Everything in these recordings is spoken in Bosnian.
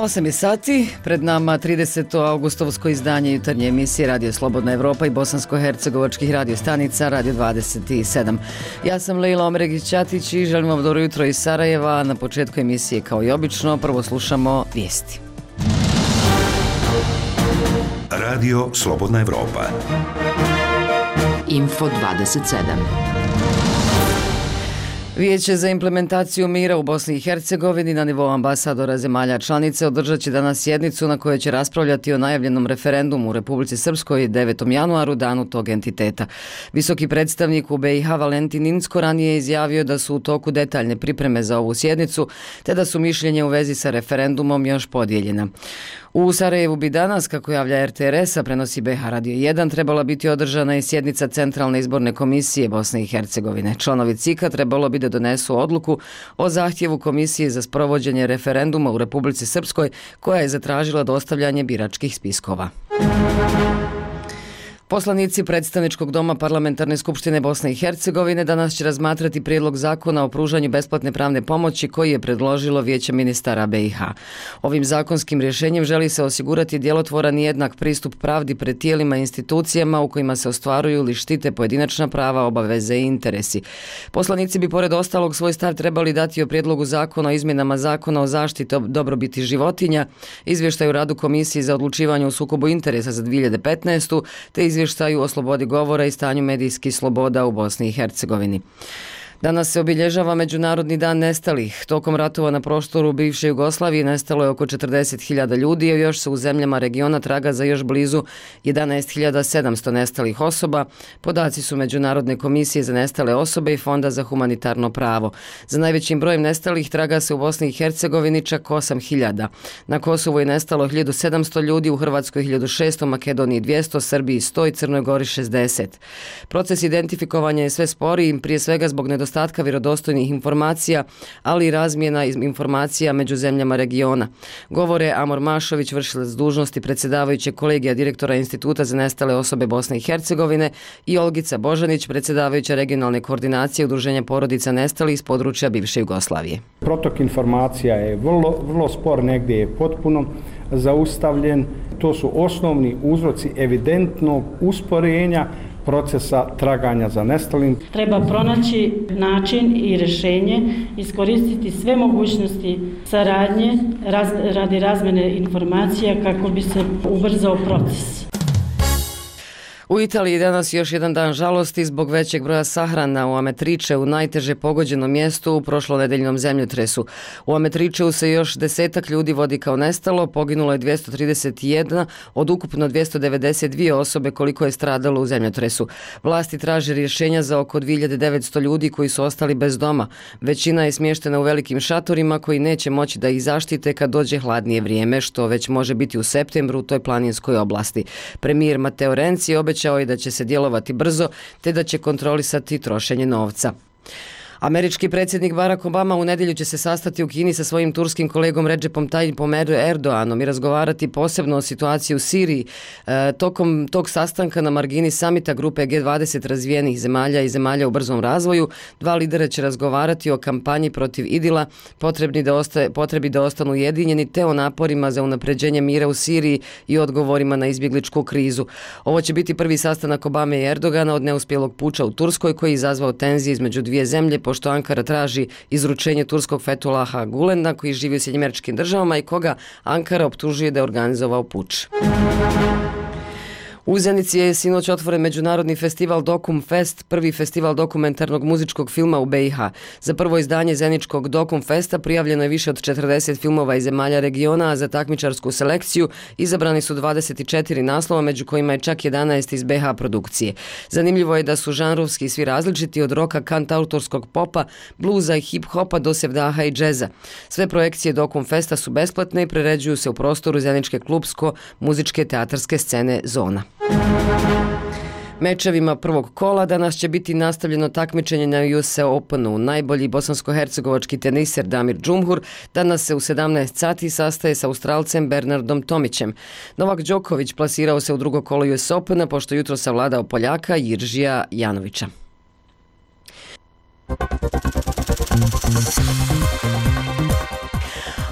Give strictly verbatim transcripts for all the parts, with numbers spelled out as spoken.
osam je sati, pred nama trideseto augustovsko izdanje jutarnje emisije Radio Slobodna Evropa i bosansko-hercegovačkih radio stanica Radio dvadeset sedam. Ja sam Lejla Omregić-Ćatić i želim vam dobro jutro iz Sarajeva. Na početku emisije, kao i obično, prvo slušamo vijesti. Radio Slobodna Evropa. Info dvadeset sedam. Vijeće za implementaciju mira u Bosni i Hercegovini na nivou ambasadora zemalja članice održat će danas sjednicu na kojoj će raspravljati o najavljenom referendumu u Republici Srpskoj devetom januaru, danu tog entiteta. Visoki predstavnik u B i H Valentin Incko ranije je izjavio da su u toku detaljne pripreme za ovu sjednicu, te da su mišljenje u vezi sa referendumom još podijeljena. U Sarajevu bi danas, kako javlja R T R S, a prenosi B H Radio jedan, trebala biti održana i sjednica Centralne izborne komisije Bosne i Hercegovine. Članovi C I K-a trebalo bi da donesu odluku o zahtjevu komisije za sprovođenje referenduma u Republici Srpskoj, koja je zatražila dostavljanje biračkih spiskova. Poslanici Predstavničkog doma Parlamentarne skupštine Bosne i Hercegovine danas će razmatrati prijedlog zakona o pružanju besplatne pravne pomoći koji je predložilo Vijeće ministara B i H. Ovim zakonskim rješenjem želi se osigurati djelotvoran i jednak pristup pravdi pred tijelima i institucijama u kojima se ostvaruju ili štite pojedinačna prava, obaveze i interesi. Poslanici bi pored ostalog svoj stav trebali dati o prijedlogu zakona o izmjenama zakona o zaštiti dobrobiti životinja, izvještaju radu Komisije za odlučivanje o sukobu interesa za dvije hiljade petnaestu. te izvještaju o slobodi govora i stanju medijskih sloboda u Bosni i Hercegovini. Danas se obilježava Međunarodni dan nestalih. Tokom ratova na prostoru bivše Jugoslavije nestalo je oko četrdeset hiljada ljudi, a još se u zemljama regiona traga za još blizu jedanaest hiljada sedamsto nestalih osoba. Podaci su Međunarodne komisije za nestale osobe i Fonda za humanitarno pravo. Za najvećim brojem nestalih traga se u Bosni i Hercegovini čak osam hiljada. Na Kosovu je nestalo hiljadu sedamsto ljudi, u Hrvatskoj hiljadu šesto, Makedoniji dvjesto, Srbiji sto i Crnoj Gori šezdeset. Proces identifikovanja je sve sporiji, prije svega zbog nedostatka nedostatka vjerodostojnih informacija, ali i razmjena informacija među zemljama regiona. Govore Amor Mašović, vršilac dužnosti predsjedavajućeg kolegija direktora Instituta za nestale osobe Bosne i Hercegovine, i Olgica Božanić, predsjedavajuća regionalne koordinacije Udruženja porodica nestalih iz područja bivše Jugoslavije. Protok informacija je vrlo, vrlo spor, negdje je potpuno zaustavljen. To su osnovni uzroci evidentnog usporenja procesa traganja za nestalim. Treba pronaći način i rješenje, iskoristiti sve mogućnosti saradnje raz, radi razmjene informacija kako bi se ubrzao proces. U Italiji danas još jedan dan žalosti zbog većeg broja sahrana u Amatričeu, najteže pogođenom mjestu u prošlonedeljnom zemljotresu. U Amatričeu se još desetak ljudi vodi kao nestalo, poginulo je dvjesto trideset jedna od ukupno dvjesto devedeset dvije osobe koliko je stradalo u zemljotresu. Vlasti traže rješenja za oko dvije hiljade devetsto ljudi koji su ostali bez doma. Većina je smještena u velikim šatorima koji neće moći da ih zaštite kad dođe hladnije vrijeme, što već može biti u septembru u toj planinskoj oblasti. Premijer Matteo Renzi obećao je da će se djelovati brzo, te da će kontrolisati trošenje novca. Američki predsjednik Barack Obama u nedjelju će se sastati u Kini sa svojim turskim kolegom Recepom Tayyipom Erdoganom i razgovarati posebno o situaciji u Siriji. E, tokom tog sastanka na margini samita grupe G dvadeset razvijenih zemalja i zemalja u brzom razvoju, dva lidera će razgovarati o kampanji protiv Idila, potrebni da ostaje, potrebi da ostanu ujedinjeni, te o naporima za unapređenje mira u Siriji i odgovorima na izbjegličku krizu. Ovo će biti prvi sastanak Obame i Erdogana od neuspjelog puča u Turskoj koji je izazvao tenzije između dvije zemlje, pošto Ankara traži izručenje turskog Fethullaha Gulena koji živi u Sjedinjenim Američkim Državama i koga Ankara optužuje da je organizovao puč. U Zenici je sinoć otvoren međunarodni festival Dokum Fest, prvi festival dokumentarnog muzičkog filma u B i H. Za prvo izdanje Zeničkog Dokum Festa prijavljeno je više od četrdeset filmova iz zemalja regiona, a za takmičarsku selekciju izabrani su dvadeset četiri naslova, među kojima je čak jedanaest iz B H produkcije. Zanimljivo je da su žanrovski svi različiti, od roka, kantautorskog popa, bluza i hip-hopa do sevdaha i džeza. Sve projekcije Dokum Festa su besplatne i priređuju se u prostoru Zeničke klubsko-muzičke teatarske scene Zona. Mečevima prvog kola danas će biti nastavljeno takmičenje na U S Openu. Najbolji bosansko-hercegovački teniser Damir Džumhur danas se u sedamnaest sati sastaje sa Australcem Bernardom Tomićem. Novak Đoković plasirao se u drugo kolo U S Opena pošto jutro savladao Poljaka Jiržija Janovića.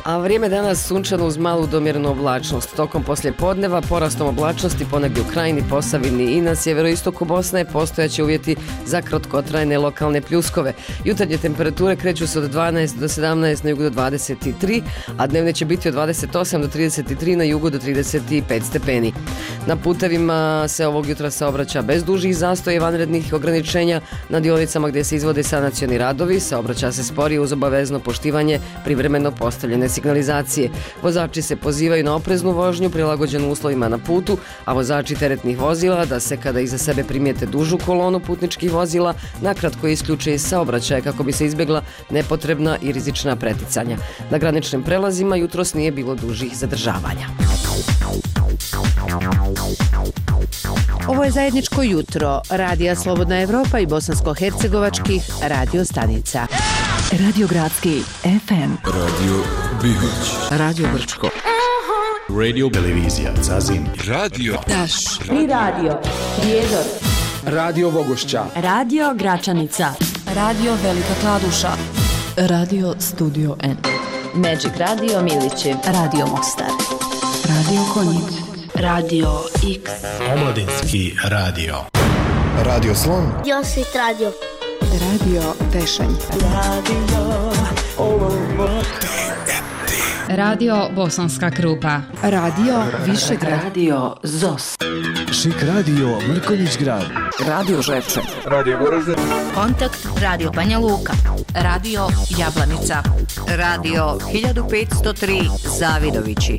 a vrijeme danas sunčano uz malu domjernu oblačnost. Tokom poslijepodneva porastom oblačnosti ponegdje u Krajini, Posavini i na sjeveroistoku Bosne postojaće uvjeti za kratkotrajne lokalne pljuskove. Jutarnje temperature kreću se od dvanaest do sedamnaest, na jugu do dvadeset tri, a dnevne će biti od dvadeset osam do trideset tri, na jugu do trideset pet stepeni. Na putevima se ovog jutra saobraća bez dužih zastoja i vanrednih ograničenja. Na dionicama gdje se izvode sanacioni radovi saobraća se sporije uz obavezno poštivanje privremeno postavljene signalizacije. Vozači se pozivaju na opreznu vožnju prilagođenu uslovima na putu, a vozači teretnih vozila da se kada iza sebe primijete dužu kolonu putničkih vozila nakratko isključe iz saobraćaja kako bi se izbjegla nepotrebna i rizična preticanja. Na graničnim prelazima jutros nije bilo dužih zadržavanja. Ovo je zajedničko jutro Radija Slobodna Evropa i bosansko-hercegovačkih radio stanica. Radio Gradski F M, Radio Bihać, Radio Brčko, Radio Televizija Zazin, Radio Taš, Tri radio, Prijedor, Radio Vogošća, Radio Gračanica, Radio Velika Kladuša, Radio Studio N, Magic Radio Milići, Radio Mostar, Radio Konjic, Radio X, Omladinski radio, Radio Slon, Josit Radio, Radio Tešanj, Radio Radio Bosanska Krupa, Radio Višegrad, Radio Zos, Šik Radio Mrkonjić Grad, Radio Žepče, Radio Goražde, Kontakt Radio Banja Luka, Radio Jablanica, Radio hiljadu petsto tri Zavidovići.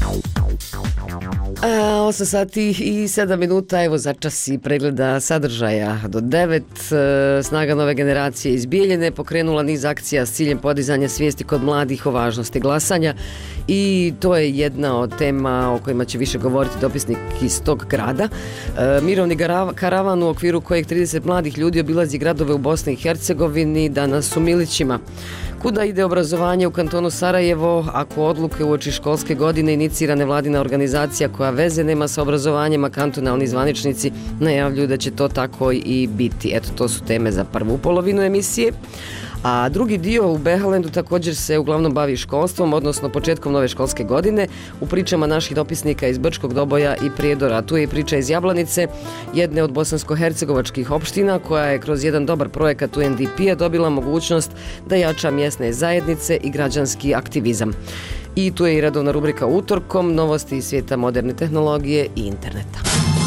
osam sati i sedam minuta, evo začas i pregleda sadržaja do devet. Snaga nove generacije iz Bijeljine pokrenula niz akcija s ciljem podizanja svijesti kod mladih o važnosti glasanja i to je jedna od tema o kojima će više govoriti dopisnik iz tog grada. Mirovni karavan u okviru kojeg trideset mladih ljudi obilazi gradove u Bosni i Hercegovini danas u Milićima. Kuda ide obrazovanje u kantonu Sarajevo ako odluke uoči školske godine inicira nevladina organizacija koja veze nema sa obrazovanjem, a kantonalni zvaničnici najavljuju da će to tako i biti. Eto, to su teme za prvu polovinu emisije. A drugi dio u Behalendu također se uglavnom bavi školstvom, odnosno početkom nove školske godine. U pričama naših dopisnika iz Brčkog, Doboja i Prijedora. Tu je i priča iz Jablanice, jedne od bosansko-hercegovačkih opština koja je kroz jedan dobar projekat U N D P-a dobila mogućnost da jača mjesne zajednice i građanski aktivizam. I tu je i redovna rubrika Utorkom, novosti iz svijeta moderne tehnologije i interneta.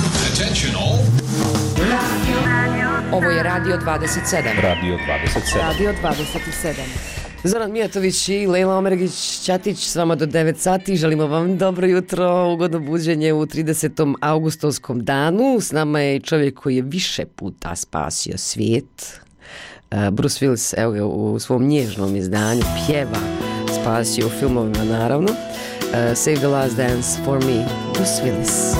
Ovo je Radio dvadeset sedam. Radio dvadeset sedam. Radio dvadeset sedam. Zoran Mijatović i Lejla Omeregić-Ćatić s vama do devet sati. Želimo vam dobro jutro, ugodno buđenje u tridesetom augustovskom danu. S nama je čovjek koji je više puta spasio svijet. Bruce Willis, evo ga, u svom nježnom izdanju pjeva, spasio u filmovima naravno. Save the Last Dance for Me, Bruce Willis.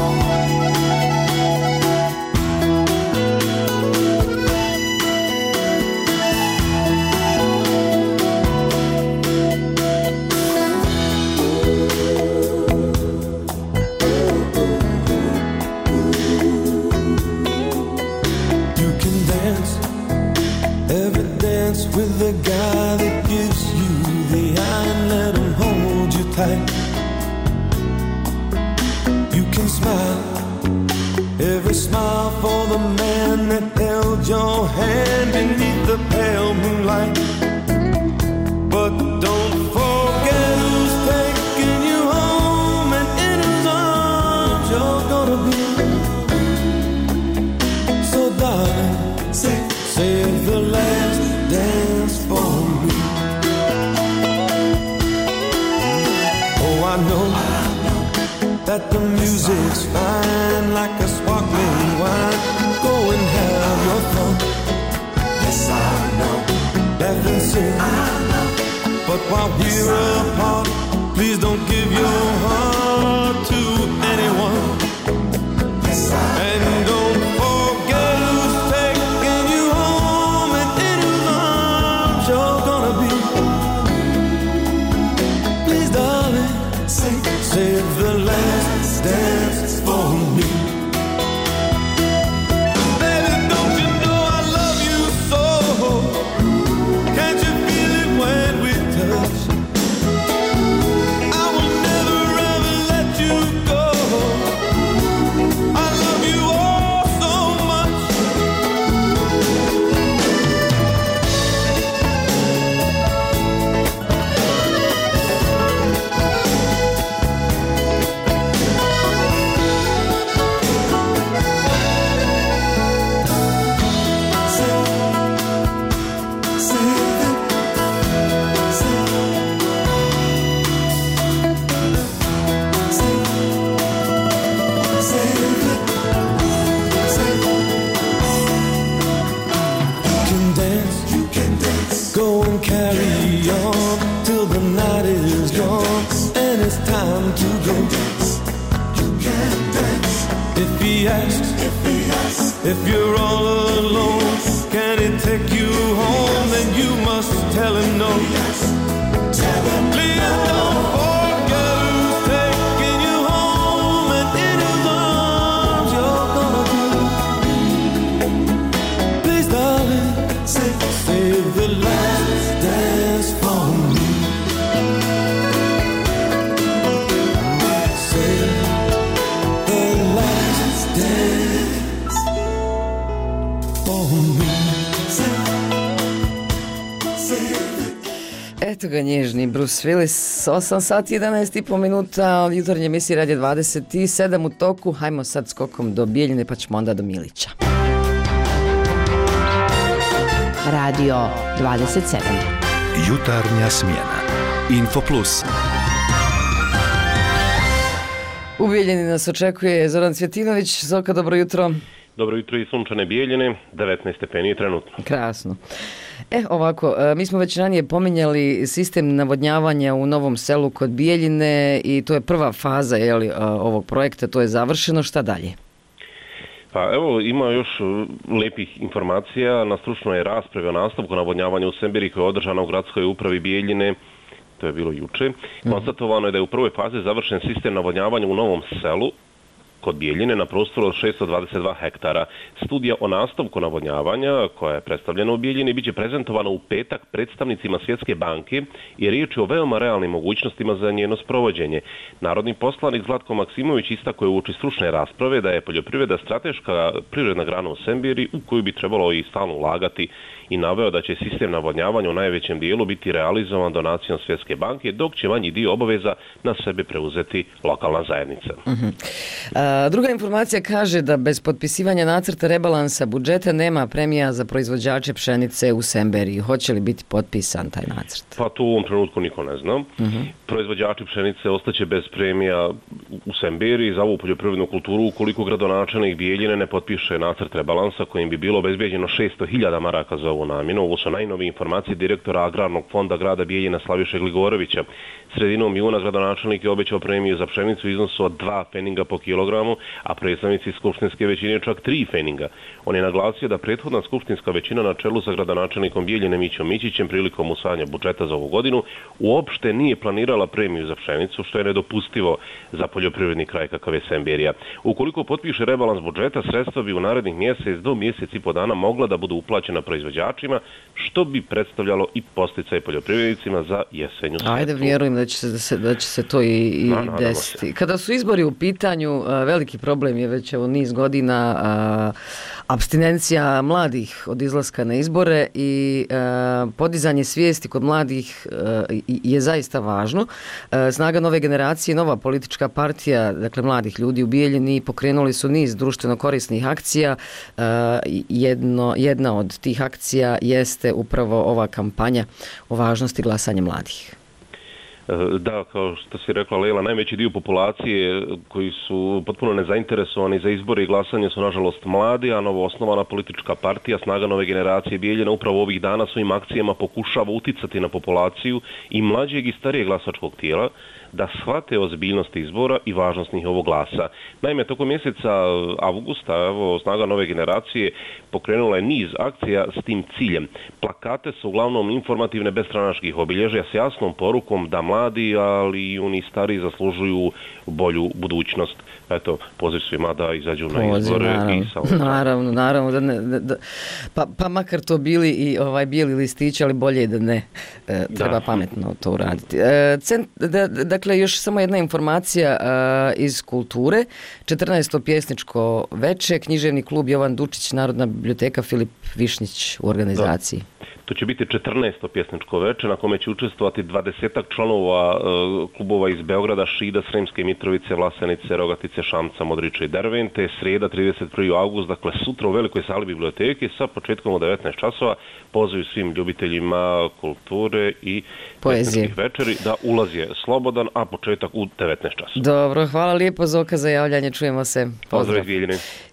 With the guy that gives you the eye and let him hold you tight. You can smile, every smile for the man that held your hand beneath the pale moonlight. But don't forget who's taking you home and in whose arms you're gonna be. So darling, say, save the last dance for me. Oh, I know, I know that the music's fine like a sparkling wine. Go and have your fun. Yes, I know. Laugh and sing. I know. But while we're apart, please don't give your heart to anyone. Yes, I know. And don't forget who's taking you home and in whose arms you're gonna be. Please, darling, say, save the last dance for me. Baby, don't you know I love you so? Can't you feel it when we touch? If he asks, if, he asks, if you're all alone, can he take you home? Then you must tell him no. Yes. Tell him please no. Don't forget who's taking you home and in whose arms you're gonna be. Please, darling, save, save the last dance for me. Eto ga nježni Bruce Willis, osam sati jedanaest i pol minuta, jutarnje emisije Radio dvadeset sedam u toku, hajmo sad skokom do Bijeljine pa ćemo onda do Milića. Radio dvadeset sedam. Jutarnja smjena. Info Plus. U Bijeljini nas očekuje Zoran Cvjetinović. Zoka, dobro jutro. Dobro jutro i sunčane Bijeljine, devetnaest stepeni trenutno. Krasno. E, ovako, mi smo već ranije pominjali sistem navodnjavanja u Novom Selu kod Bijeljine i to je prva faza jeli, ovog projekta, to je završeno. Šta dalje? Pa evo, ima još lepih informacija na stručnoj raspravi o nastavku navodnjavanja u Sembiri koja je održana u gradskoj upravi Bijeljine. To je bilo juče. Konstatovano je da je u prvoj fazi završen sistem navodnjavanja u Novom Selu kod Bijeljine na prostoru od šesto dvadeset dva hektara. Studija o nastavku navodnjavanja koja je predstavljena u Bijeljini biće prezentovana u petak predstavnicima Svjetske banke i riječ je o veoma realnim mogućnostima za njeno sprovođenje. Narodni poslanik Zlatko Maksimović istakao je uoči stručne rasprave da je poljoprivreda strateška privredna grana u Sembiri u koju bi trebalo i stalno ulagati i naveo da će sistem navodnjavanja u najvećem dijelu biti realizovan donacijom Svjetske banke, dok će manji dio obaveza na sebe preuzeti lokalna zajednica. Uh-huh. A, druga informacija kaže da bez potpisivanja nacrta rebalansa budžeta nema premija za proizvođače pšenice u Semberiji. Hoće li biti potpisan taj nacrt? Pa to u ovom trenutku niko ne zna. Uh-huh. Proizvođači pšenice ostaće bez premija u Semberiji za ovu poljoprivrednu kulturu ukoliko gradonačelnik Bijeljine ne potpiše nacrt rebalansa kojim bi bilo obezbijeđeno šesto hiljada maraka za ovu namjenu. Ovo su najnovije informacije direktora Agrarnog fonda grada Bijeljina Slaviše Gligorovića. Sredinom juna gradonačelnik je obećao premiju za pšenicu u iznosu od dva feninga po kilogramu, a predstavnici skupštinske većine čak tri feninga. On je naglasio da prethodna skupštinska većina na čelu sa gradonačelnikom Bijeljine Mićom Mićićem prilikom usvajanja budžeta za ovu godinu uopšte nije planirala premiju za pšenicu, što je nedopustivo za poljoprivredni kraj kakav je Semberija. Ukoliko potpiše rebalans budžeta, sredstva bi u narednih mjesec do mjesec i po dana mogla da budu uplaćena proizvođačima, što bi predstavljalo i posticaj poljoprivrednicima za jesenju sjetvu. Ajde, vjerujem da će se, da se, da će se to i, i no, desiti. Kada su izbori u pitanju, veliki problem je već evo niz godina a, apstinencija mladih od izlaska na izbore i a, podizanje svijesti kod mladih a, je zaista važno. A, Snaga nove generacije, nova politička partija, dakle mladih ljudi u Bijeljini, pokrenuli su niz društveno korisnih akcija. A, jedno, jedna od tih akcija jeste upravo ova kampanja o važnosti glasanja mladih. Da, kao što si rekla Lela, najveći dio populacije koji su potpuno nezainteresovani za izbore i glasanje su nažalost mladi, a novo osnovana politička partija Snaga nove generacije Bijeljina upravo ovih dana svojim akcijama pokušava uticati na populaciju i mlađeg i starijeg glasačkog tijela da shvate ozbiljnost izbora i važnost njihovog glasa. Naime, tokom mjeseca avgusta evo, Snaga nove generacije pokrenula je niz akcija s tim ciljem. Plakate su uglavnom informativne bez stranačkih obilježja s jasnom porukom da mladi, ali i oni stari zaslužuju bolju budućnost. Eto, poziv svima da izađu na izbore. Naravno, i samo... naravno, naravno da ne, da, da, pa, pa makar to bili i ovaj bijeli listići, ali bolje da ne. E, treba da. pametno to uraditi. E, cent, da, da, Dakle, još samo jedna informacija uh, iz kulture. četrnaesto pjesničko veče, književni klub Jovan Dučić, Narodna biblioteka Filip Višnjić u organizaciji. Da. To će biti četrnaesto pjesničko veče na kome će učestvovati dvadesetak članova uh, klubova iz Beograda, Šida, Sremske Mitrovice, Vlasenice, Rogatice, Šamca, Modriča i Dervente. Srijeda, trideset prvi avgust, dakle sutra u velikoj sali biblioteke sa početkom u devetnaest časova. Poziv svim ljubiteljima kulture i poezije večeri da ulaz je slobodan, a početak u devetnaest časova. Dobro, hvala lijepo Zoka za javljanje, čujemo se. Pozdrav. Pozdrav.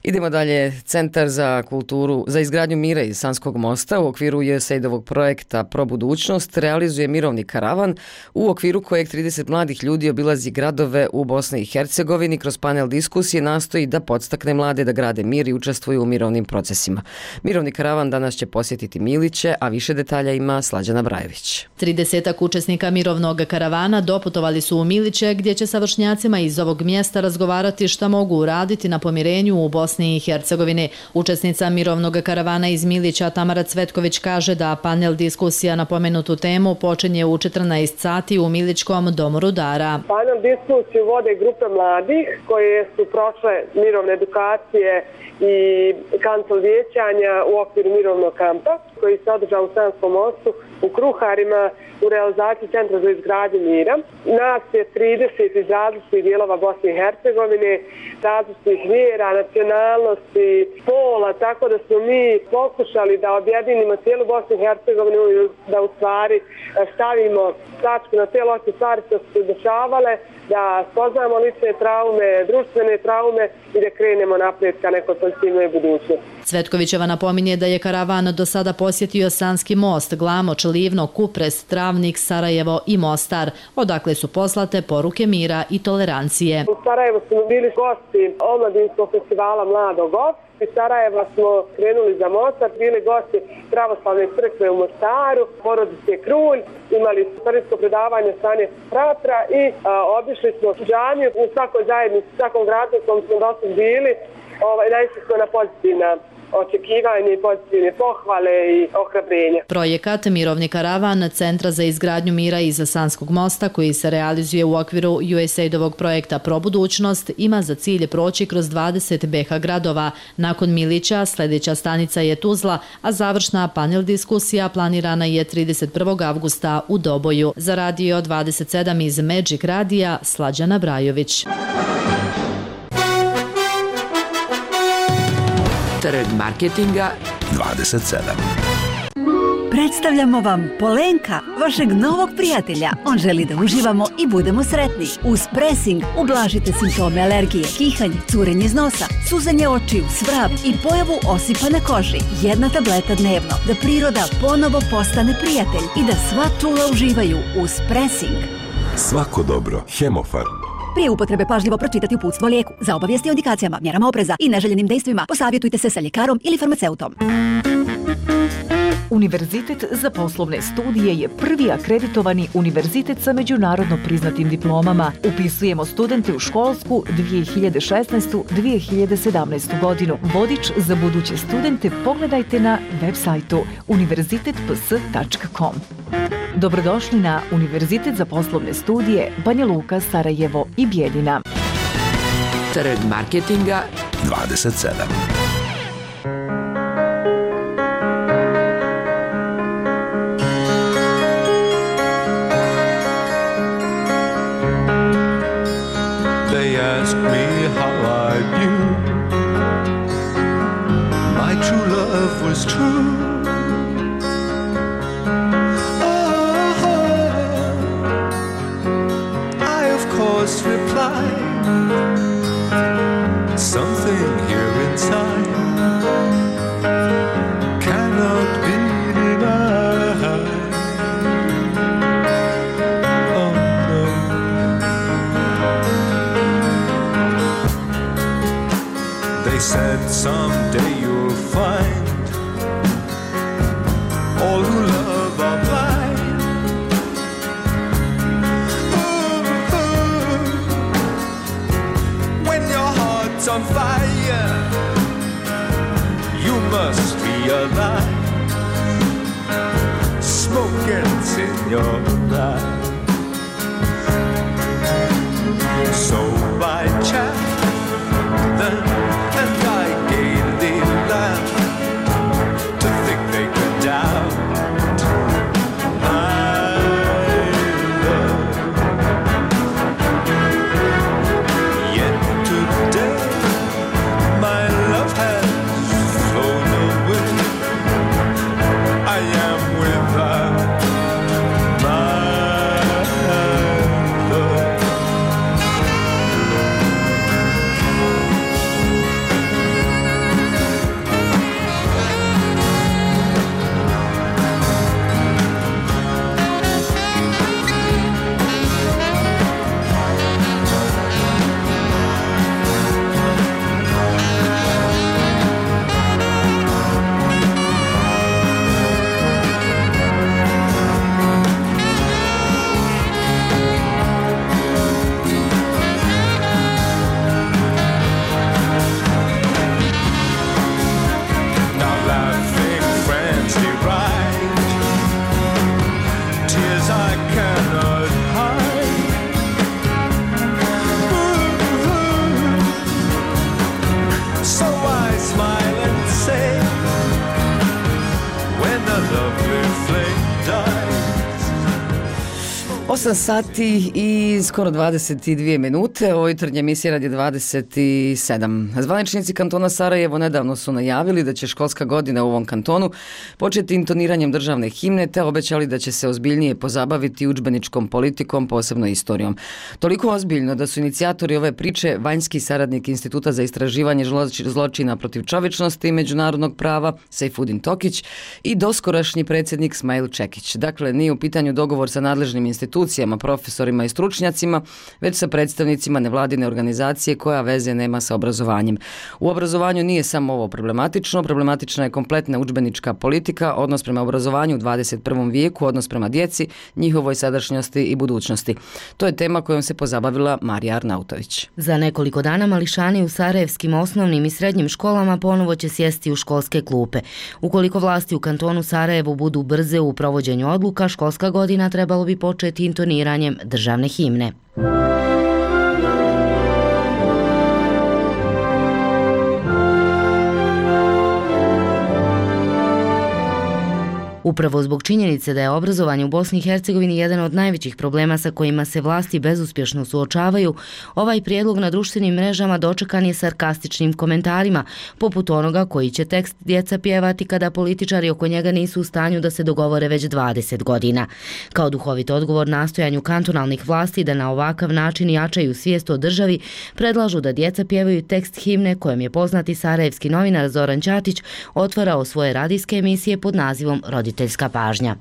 Idemo dalje. Centar za kulturu za izgradnju mira iz Sanskog mosta u okviru U S A I D-ovog projekta Pro budućnost realizuje mirovni karavan u okviru kojeg trideset mladih ljudi obilazi gradove u Bosni i Hercegovini. Kroz panel diskusije nastoji da podstakne mlade da grade mir i učestvuju u mirovnim procesima. Mirovni karavan danas će posjetiti Miliće, a više detalja ima Slađana Brajević. tridesetak učesnika mirovnog karavana doputovali su u Miliće, gdje će sa vršnjacima iz ovog mjesta razgovarati šta mogu uraditi na pomirenju u Bosni i Hercegovini. Učesnica mirovnog karavana iz Milića Tamara Cvetković kaže da panel diskusija na pomenutu temu počinje u četrnaest sati u Milićkom domu rudara. Panel diskusiju vode grupe mladih koje su prošle mirovne edukacije i kancel vijećanja u okviru mirovnog kampa koji se održao u Sanskom mostu u Kruharima u realizaciji Centra za izgradnju mira. Nas je trideset iz različitih dijelova Bosne i Hercegovine, različitih vjera, nacionalnosti, pola, tako da smo mi pokušali da objedinimo cijelu Bosnu i Hercegovinu i da u stvari stavimo tačku na te loše stvari što su se dešavale, da spoznamo lične traume, društvene traume i da krenemo naprijed ka nekoj pozitivnoj budućnosti. Cvetkovićeva napominje da je karavan do sada posjetio Sanski most, Glamoč, Livno, Kupres, Travnik, Sarajevo i Mostar, odakle su poslate poruke mira i tolerancije. U Sarajevu smo bili gosti Omladinskog festivala Mladog Op. Iz Sarajeva smo krenuli za Mostar, bili gosti Pravoslavne crkve u Mostaru, porodice Krulj, imali istorijsko predavanje Sanje Fratra i a, obišli smo džamiju u svakoj zajednici, u svakom gradu u kom smo dosad bili, ovaj, naišli smo na pozitivna očekivanje i pozitivne pohvale i ohrabrenja. Projekat Mirovni karavan Centra za izgradnju mira iz Sanskog mosta, koji se realizuje u okviru U S A I D-ovog projekta Pro budućnost, ima za cilj proći kroz dvadeset B H gradova. Nakon Milića sljedeća stanica je Tuzla, a završna panel diskusija planirana je trideset prvog avgusta u Doboju. Za Radio dvadeset sedam iz Magic Radija, Slađana Brajović. Trg marketinga dvadeset sedam. Predstavljamo vam Polenka, vašeg novog prijatelja. On želi da uživamo i budemo sretni. Uz presing ublažite simptome alergije, kihanje, curenje iz nosa, suzanje očiju, svrab i pojavu osipa na koži. Jedna tableta dnevno, da priroda ponovo postane prijatelj i da sva čula uživaju uz presing. Svako dobro, Hemofarm. Prije upotrebe pažljivo pročitati uputstvo o lijeku. Za obavijesti o indikacijama, mjerama opreza i neželjenim dejstvima posavjetujte se sa ljekarom ili farmaceutom. Univerzitet za poslovne studije je prvi akreditovani univerzitet sa međunarodno priznatim diplomama. Upisujemo studente u školsku dvije hiljade šesnaestu dvije hiljade sedamnaestu godinu. Vodič za buduće studente pogledajte na web sajtu univerzitet p s tačka com. Dobrodošli na Univerzitet za poslovne studije Banja Luka, Sarajevo i Bijeljina. Trg marketinga dvadeset sedam. They ask me how I knew my true love was true. Reply something here inside cannot be denied. Oh no. They said someday you'll find all who love are blind. On fire, you must realize smoke gets in your eye. So by chance, then and I gaily laughed to think they could doubt my love. Yet today my love has flown away. I am without my love. So I smile and say, when the lovely flame dies. osam sati i skoro dvadeset dvije minute, ovo jutarnje emisije Radio dvadeset sedam. Zvaničnici kantona Sarajevo nedavno su najavili da će školska godina u ovom kantonu početi intoniranjem državne himne, te obećali da će se ozbiljnije pozabaviti udžbeničkom politikom, posebno istorijom. Toliko ozbiljno da su inicijatori ove priče vanjski saradnik Instituta za istraživanje zločina protiv čovječnosti i međunarodnog prava Sejfudin Tokić i doskorašnji predsjednik Smajl Čekić. Dakle, nije u pitanju dogovor sa nadležnim institucijama, profesorima i stručnjacima, već sa predstavnicima nevladine organizacije koja veze nema sa obrazovanjem. U obrazovanju nije samo ovo problematično, problematična je kompletna udžbenička politika, odnos prema obrazovanju u dvadeset prvom vijeku, odnos prema djeci, njihovoj sadašnjosti i budućnosti. To je tema kojom se pozabavila Marija Arnautović. Za nekoliko dana mališani u sarajevskim osnovnim i srednjim školama ponovo će sjesti u školske klupe. Ukoliko vlasti u kantonu Sarajevu budu brze u provođenju odluka, školska godina trebalo bi početi intoniranjem državne himne. Upravo zbog činjenice da je obrazovanje u Bosni i Hercegovini jedan od najvećih problema sa kojima se vlasti bezuspješno suočavaju, ovaj prijedlog na društvenim mrežama dočekan je sarkastičnim komentarima, poput onoga koji će tekst djeca pjevati kada političari oko njega nisu u stanju da se dogovore već dvadeset godina. Kao duhovit odgovor nastojanju kantonalnih vlasti da na ovakav način jačaju svijest o državi, predlažu da djeca pjevaju tekst himne kojem je poznati sarajevski novinar Zoran Ćatić otvarao svoje radijske emisije pod nazivom Roditeljska pažnja.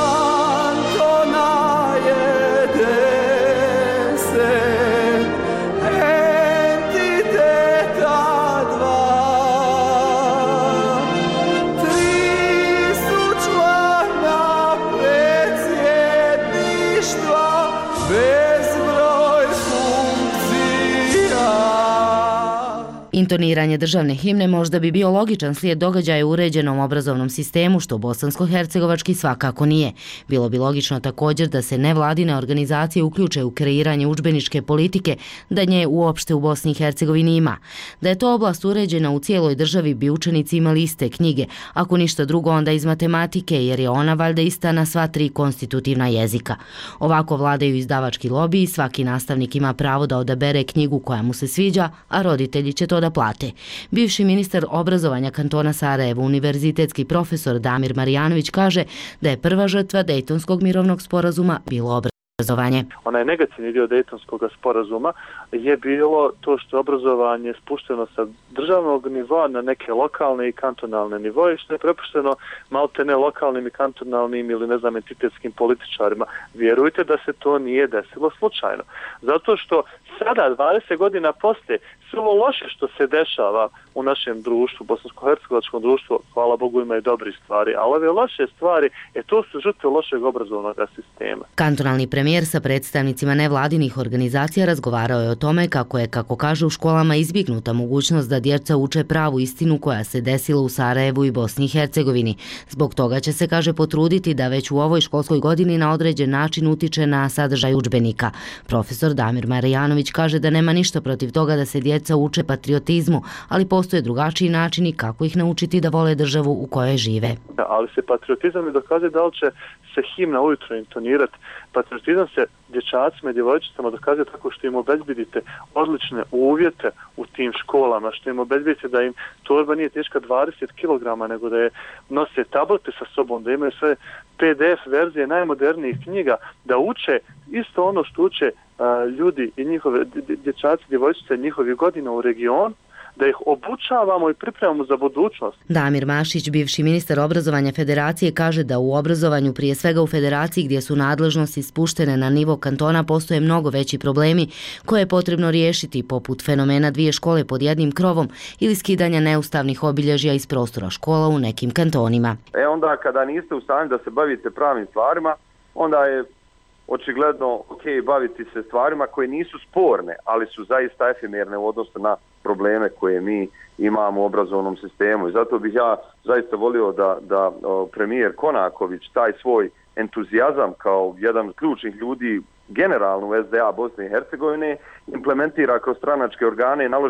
Intoniranje državne himne možda bi bio logičan slijed događaja u uređenom obrazovnom sistemu, što bosansko-hercegovački svakako nije. Bilo bi logično također da se nevladine organizacije uključe u kreiranje udžbeničke politike, da nje uopšte u Bosni i Hercegovini ima. Da je to oblast uređena u cijeloj državi bi učenici imali iste knjige, ako ništa drugo onda iz matematike, jer je ona valjda ista na sva tri konstitutivna jezika. Ovako vladaju izdavački lobiji, svaki nastavnik ima pravo da odabere knjigu koja mu se sviđa, a roditelji će to da plate. Bivši ministar obrazovanja kantona Sarajevo, univerzitetski profesor Damir Marijanović kaže da je prva žrtva Dejtonskog mirovnog sporazuma bilo obrazovanje. Onaj negativni dio Dejtonskog sporazuma je bilo to što je obrazovanje spušteno sa državnog nivoa na neke lokalne i kantonalne nivoje, što je prepušteno malte ne lokalnim i kantonalnim ili ne znam entitetskim političarima. Vjerujte da se to nije desilo slučajno. Zato što sada, dvadeset godina poslije, sve ovo loše što se dešava u našem društvu, bosansko-hercegovačkom društvu, hvala Bogu ima i dobri stvari, ali ove loše stvari, e, to su žrtve lošeg obrazovnog sistema. Kantonalni premijer sa predstavnicima nevladinih organizacija razgovarao je o tome kako je, kako kaže, u školama izbjegnuta mogućnost da djeca uče pravu istinu koja se desila u Sarajevu i Bosni i Hercegovini. Zbog toga će se, kaže, potruditi da već u ovoj školskoj godini na određen način utiče na sadržaj udžbenika. Profesor Damir Marijanović kaže da nema ništa protiv toga da se djeca uče patriotizmu, ali postoje drugačiji načini kako ih naučiti da vole državu u kojoj žive. Ali se patriotizam ne dokazuje da li će se himna ujutro intonirati. Patriotizam se dječacima i djevojčicama dokazuje tako što im obezbedite odlične uvjete u tim školama, što im obezbedite da im torba nije teška dvadeset kilograma, nego da je nose tablete sa sobom, da imaju sve P D F verzije najmodernijih knjiga, da uče isto ono što uče a, ljudi i njihove dječaci, djevojčice njihovih godina u regionu, da ih obučavamo i pripremamo za budućnost. Damir Mašić, bivši ministar obrazovanja federacije, kaže da u obrazovanju, prije svega u federaciji gdje su nadležnosti spuštene na nivo kantona, postoje mnogo veći problemi koje je potrebno riješiti, poput fenomena dvije škole pod jednim krovom ili skidanja neustavnih obilježja iz prostora škola u nekim kantonima. E onda kada niste u stanju da se bavite pravim stvarima, onda je očigledno ok baviti se stvarima koje nisu sporne, ali su zaista efemerne u odnosu na probleme koje mi imamo u obrazovnom sistemu. I zato bih ja zaista volio da, da o, premijer Konaković taj svoj entuzijazam kao jedan od ključnih ljudi generalno u S D A Bosne i Hercegovine implementira kroz stranačke organe i naloži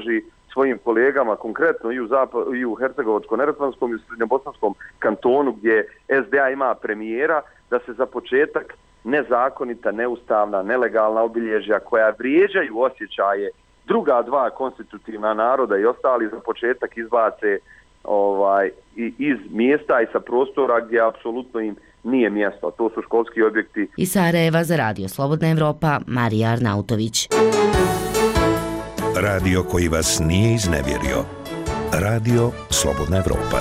svojim kolegama, konkretno i u, Zap- i u Hercegovačko-neretvanskom i u Srednjobosanskom kantonu gdje S D A ima premijera, da se za početak nezakonita, neustavna, nelegalna obilježja koja vrijeđaju osjećaje druga dva konstitutivna naroda i ostali za početak izbace ovaj, i, iz mjesta i sa prostora gdje apsolutno im nije mjesto. To su školski objekti. Iz Sarajeva za Radio Slobodna Evropa, Marija Arnautović. Radio koji vas nije iznevjerio. Radio Slobodna Evropa.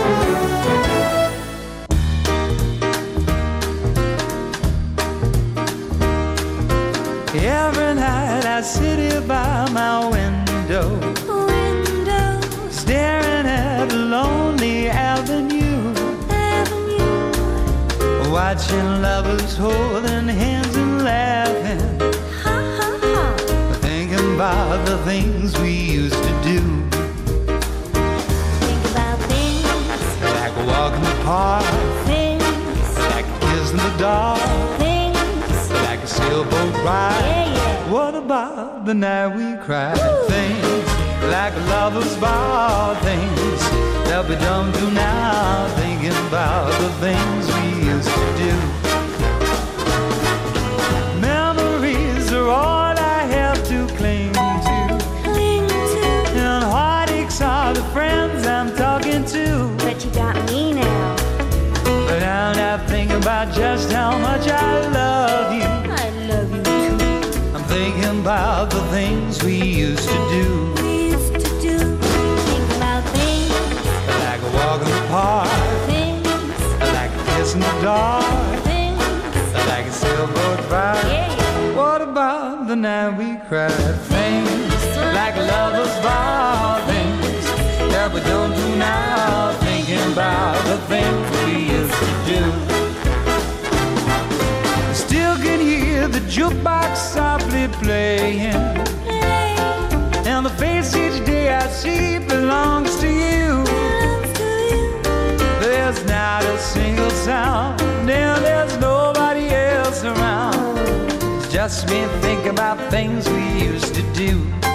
Every night I sit here by my window, window, staring at the lonely avenue, avenue, watching lovers holding hands and laughing, ha, ha, ha. Thinking about the things we used to do. Think about things like a walk in the park, things like a kiss in the dark, things like a sailboat ride. Yeah, yeah. What about the night we cried? Ooh. Things like a lover's vow, things that we don't do now. Thinking about the things we used to do. Memories are all I have to cling to, cling to. And heartaches are the friends I'm talking to. But you got me now. But I'm not thinking about just how much I love you. I love you too. I'm thinking about the things we used to do. We used to do. Think about things like a walk in the park, things like a kiss in the dark, things like a sailboat ride. Yeah, yeah. What about the night we cried? Things like a lover's vow, things that we don't do now. Thinking about the things we used to do. Still can hear the jukebox softly playing, and the face each day I see belongs to you. There's not a single sound, and there's nobody else around. It's just me thinking about things we used to do.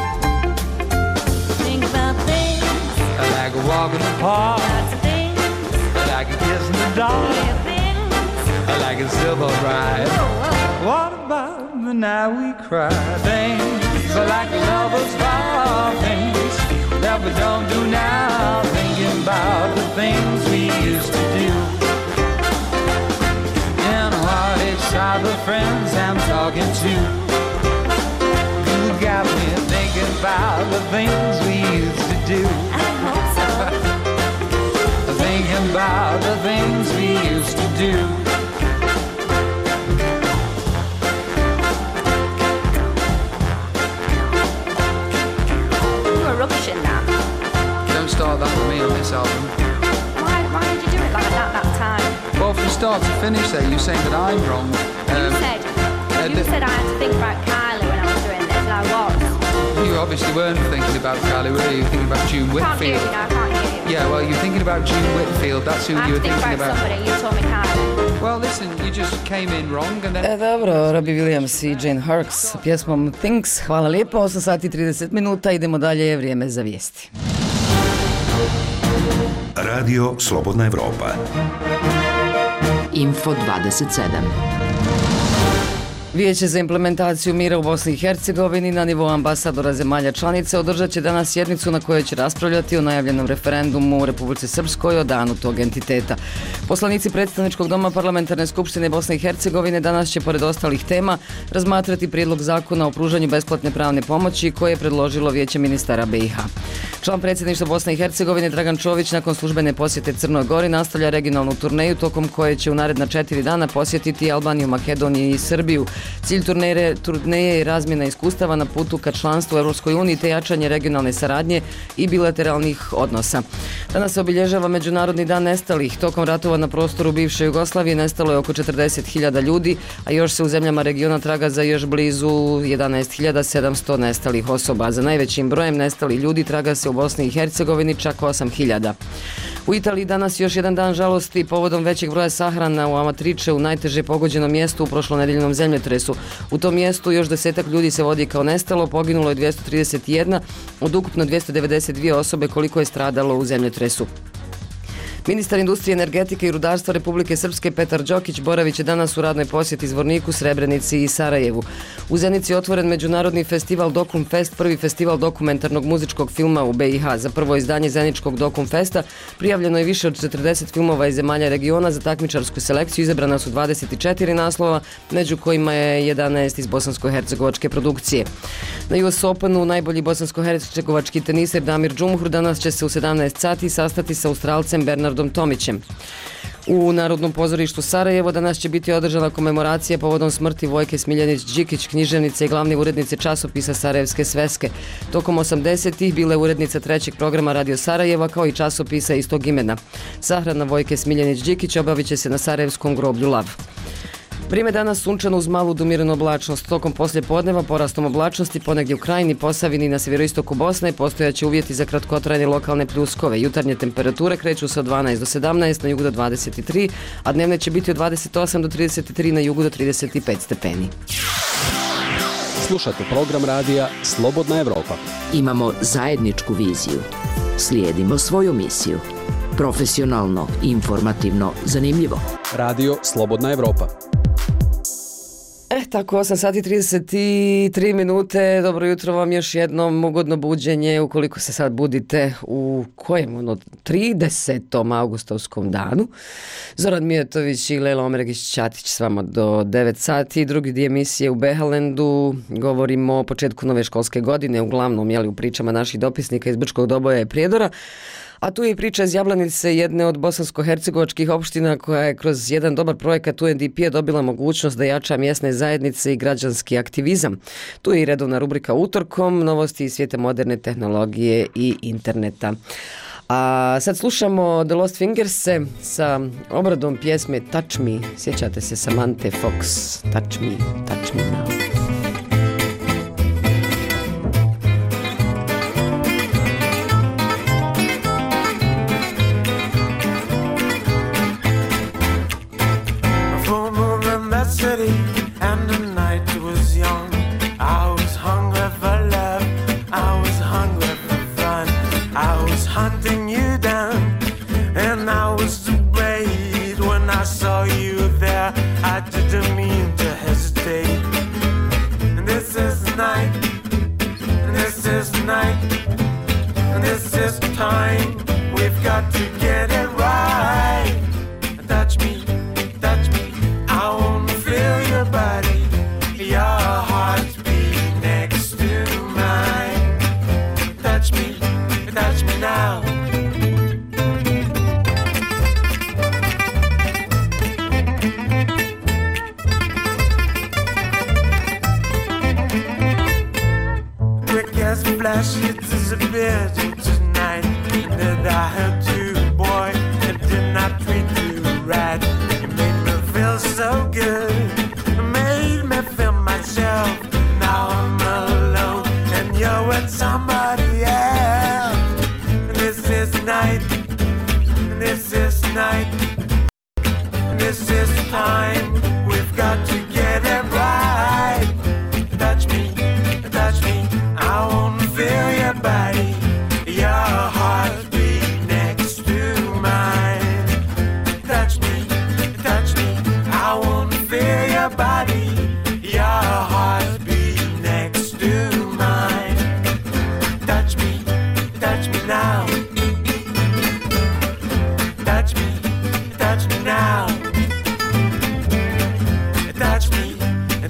Think about things like a walk in the park, lots of things, like a kiss in the dark, yeah, things like a sailboat ride. Whoa, whoa. What about the night we cried? Things like lovers vow, things that we don't do now. Thinking about the things we used to do. And heartaches are the friends I'm talking to. You got me thinking about the things we used to do. I hope so. Thinking about the things we used to do. Rubbish in that. Don't start that with me on this album. Why, why did you do it like that that time? Well, from start to finish there, you're saying that I'm wrong. You Um, said uh, you the- said I had to think about Kylie when I was doing this, and I was. You obviously weren't thinking about Kylie, were you? You were thinking about June Can't hear Whitfield. you now, can't hear you. Yeah, well, you're thinking about June Whitfield. That's who I you had were to think thinking about about. somebody, you told me Kylie. Well, listen, you just came in wrong and then... E, dobro, Robbie Williams i Jane Harks s pjesmom Things. Hvala lijepo, osam sati i trideset minuta, idemo dalje, je vrijeme za vijesti. Radio Slobodna Evropa. Info dvadeset sedam. Vijeće za implementaciju mira u Bosni i Hercegovini na nivou ambasadora zemalja članice održat će danas sjednicu na kojoj će raspravljati o najavljenom referendumu u Republici Srpskoj o danu tog entiteta. Poslanici predstavničkog doma Parlamentarne skupštine Bosne i Hercegovine danas će, pored ostalih tema, razmatrati prijedlog zakona o pružanju besplatne pravne pomoći koje je predložilo Vijeće ministara B i H. Član predsjedništva Bosne i Hercegovine Dragan Čović nakon službene posjete Crnoj Gori nastavlja regionalnu turneju tokom koje će u naredna četiri dana posjetiti Albaniju, Makedoniju i Srbiju. Cilj turneje, turneje je razmjena iskustava na putu ka članstvu u Europskoj uniji te jačanje regionalne saradnje i bilateralnih odnosa. Danas se obilježava Međunarodni dan nestalih. Tokom ratova na prostoru bivše Jugoslavije nestalo je oko četrdeset hiljada ljudi, a još se u zemljama regiona traga za još blizu jedanaest hiljada sedamsto nestalih osoba. Za najvećim brojem nestalih ljudi traga se u Bosni i Hercegovini čak osam hiljada. U Italiji danas još jedan dan žalosti povodom većeg broja sahrana u Amatrice, u najteže pogođenom mjestu u prošlonedeljnom zemljotresu. U tom mjestu još desetak ljudi se vodi kao nestalo, poginulo je dvjesto trideset jedna od ukupno dvjesto devedeset dvije osobe koliko je stradalo u zemljotresu. Ministar industrije, energetike i rudarstva Republike Srpske Petar Đokić boravit će danas u radnoj posjeti Zvorniku, Srebrenici i Sarajevu. U Zenici je otvoren međunarodni festival Dokum Fest, prvi festival dokumentarnog muzičkog filma u B i H. Za prvo izdanje Zeničkog Dokum Festa prijavljeno je više od četrdeset filmova iz zemalja regiona. Za takmičarsku selekciju izabrana su dvadeset četiri naslova, među kojima je jedanaest iz bosansko-hercegovačke produkcije. Na U S Openu najbolji bosansko-hercegovački teniser Damir Džumhur danas će se u sedamnaest sati sastati sa Australcem Bernardom Tomićem. U Narodnom pozorištu Sarajevo danas će biti održana komemoracija povodom smrti Vojke Smiljanić-Đikić, književnice i glavne urednice časopisa Sarajevske sveske. Tokom osamdesetih bila je urednica trećeg programa Radio Sarajeva kao i časopisa istog imena. Sahrana Vojke Smiljanić-Đikić obavit će se na Sarajevskom groblju Lav. Vrijeme danas sunčano uz malu umirenu oblačnost. Tokom poslje podneva porastom oblačnosti ponegdje u Krajini, Posavini i na sjeveroistoku Bosne postojaće uvjeti za kratkotrajne lokalne pljuskove. Jutarnje temperature kreću se od dvanaest do sedamnaest, na jugu do dvadeset tri, a dnevne će biti od dvadeset osam do trideset tri, na jugu do trideset pet stepeni. Slušate program radija Slobodna Evropa. Imamo zajedničku viziju. Slijedimo svoju misiju. Profesionalno, informativno, zanimljivo. Radio Slobodna Evropa. E, tako, osam sati trideset tri minute, dobro jutro vam još jednom, ugodno buđenje, ukoliko se sad budite u kojem, ono, tridesetom augustovskom danu. Zoran Mijatović i Lela Omregić-Ćatić s vama do devet sati, drugi dio emisije u Behalendu, govorimo o početku nove školske godine, uglavnom, jeli, u pričama naših dopisnika iz Brčkog Doboja i Prijedora. A tu je i priča iz Jablanice, jedne od bosansko-hercegovačkih opština koja je kroz jedan dobar projekat U N D P-a dobila mogućnost da jača mjesne zajednice i građanski aktivizam. Tu je i redovna rubrika Utorkom, novosti iz svijeta moderne tehnologije i interneta. A sad slušamo The Lost Fingerse sa obradom pjesme Touch Me. Sjećate se Samanthe Fox, Touch Me, Touch Me Now. And the night was young. I was hungry for love. I was hungry for fun. I was hunting you down, and I was afraid when I saw you there. I didn't mean to hesitate. And this is night. And this is night. And this is time. We've got to get it right. Touch me, touch me. I wanna feel your body, your heartbeat next to mine. Touch me, touch me now. Quick as a flash, it disappeared tonight. That I heard you, boy, I did not treat you right. Feel so good, it made me feel myself. Now I'm alone and you're with somebody else. This is night, this is night, this is time. We've got to get it right. Touch me, touch me, I wanna feel your body, your heartbeat next to mine. Touch me, touch me, I wanna feel your body, your heartbeat next to mine. Touch me, touch me now. Touch me, touch me now. Touch me,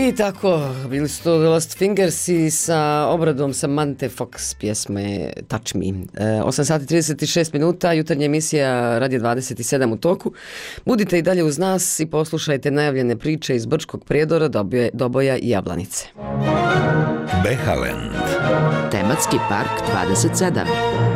I tako, bili su to The Lost Fingers i sa obradom Samantha Fox pjesme Touch Me. E, osam sati trideset šest minuta, jutarnja emisija Radio dvadeset sedam u toku. Budite i dalje uz nas i poslušajte najavljene priče iz Brčkog Prijedora, Doboja, Doboja i Jablanice. Behaland. Tematski park dvadeset sedam.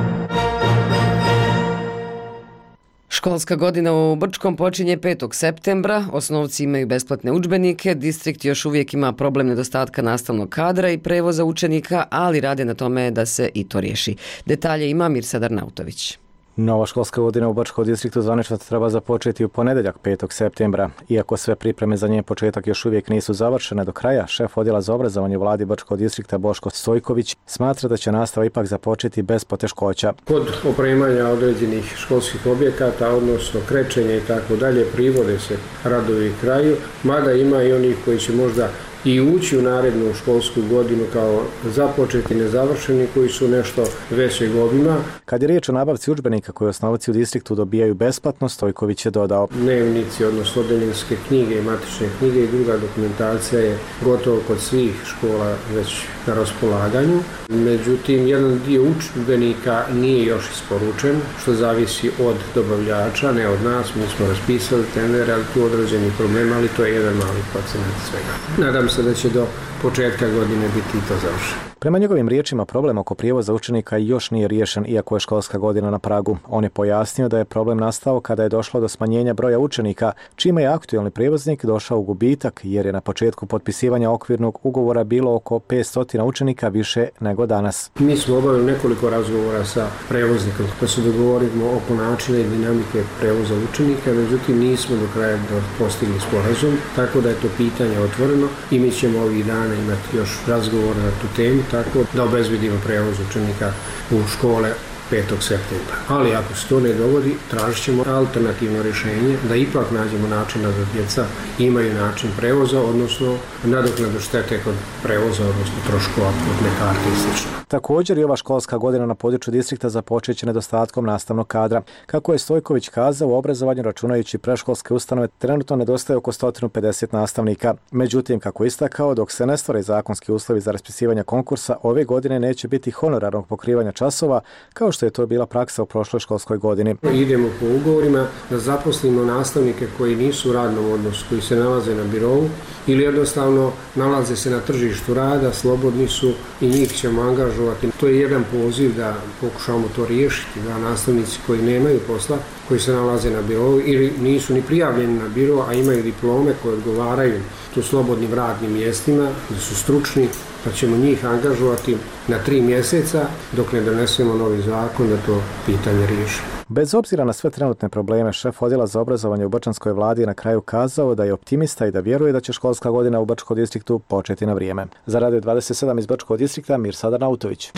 Školska godina u Brčkom počinje petog septembra, osnovci imaju besplatne udžbenike, distrikt još uvijek ima problem nedostatka nastavnog kadra i prevoza učenika, ali rade na tome da se i to riješi. Detalje ima Mirsa Darnautović. Nova školska godina u Brčkom distriktu zvanično treba započeti u ponedjeljak petog septembra. Iako sve pripreme za njen početak još uvijek nisu završene do kraja, šef odjela za obrazovanje u vladi Brčkog distrikta Boško Stojković smatra da će nastava ipak započeti bez poteškoća. Kod opremanja određenih školskih objekata, odnosno krečenja i tako dalje, privode se radovi kraju, mada ima i onih koji će možda i ući u narednu školsku godinu kao započeti nezavršeni koji su nešto većeg obima. Kad je riječ o nabavci udžbenika koje osnovci u distriktu dobijaju besplatno, Stojković je dodao: Dnevnici, odnosno odeljenske knjige i matične knjige i druga dokumentacija je gotovo kod svih škola već na raspolaganju. Međutim, jedan dio udžbenika nije još isporučen, što zavisi od dobavljača, ne od nas. Mi smo raspisali tender, ali tu određeni problem, ali to je jedan mali procenat svega. Nadam se da će do početka godine biti i to završeno. Prema njegovim riječima, problem oko prijevoza učenika još nije riješen, iako je školska godina na pragu. On je pojasnio da je problem nastao kada je došlo do smanjenja broja učenika, čime je aktualni prijevoznik došao u gubitak, jer je na početku potpisivanja okvirnog ugovora bilo oko petsto učenika više nego danas. Mi smo obavili nekoliko razgovora sa prevoznikom da se dogovorimo oko načina i dinamike prevoza učenika, međutim nismo do kraja postigli sporazum, tako da je to pitanje otvoreno i mi ćemo ovih dana imati još razgovora na tu temu, tako da obezbedimo prevoz učenika u škole petog septembra. Ali ako se to ne dogodi, tražit ćemo alternativno rješenje da ipak nađemo način da djeca imaju način prevoza, odnosno nadoknadu štete kod prevoza, odnosno troškova putne karte i sl. Također i ova školska godina na području distrikta započeće nedostatkom nastavnog kadra. Kako je Stojković kazao, u obrazovanju računajući predškolske ustanove trenutno nedostaje oko sto pedeset nastavnika. Međutim, kako je istakao, dok se ne stvore zakonski uslovi za raspisivanje konkursa, ove godine neće biti honorarnog pokrivanja časova, kao što je to bila praksa u prošloj školskoj godini. Idemo po ugovorima da zaposlimo nastavnike koji nisu u radnom odnosu, koji se nalaze na birovu ili jednostavno nalaze se na tržištu rada, slobodni su i njih ćemo angažovati. To je jedan poziv da pokušamo to riješiti, da nastavnici koji nemaju posla, koji se nalaze na birovu ili nisu ni prijavljeni na biro, a imaju diplome koje odgovaraju tu slobodnim radnim mjestima, da su stručni, pa ćemo njih angažovati na tri mjeseca dok ne donesemo novi zakon da to pitanje riješi. Bez obzira na sve trenutne probleme, šef odjela za obrazovanje u Brčanskoj vladi je na kraju kazao da je optimista i da vjeruje da će školska godina u Brčkom distriktu početi na vrijeme. Za Radio dvadeset sedam iz Brčkog distrikta, Mirsa Darnautović.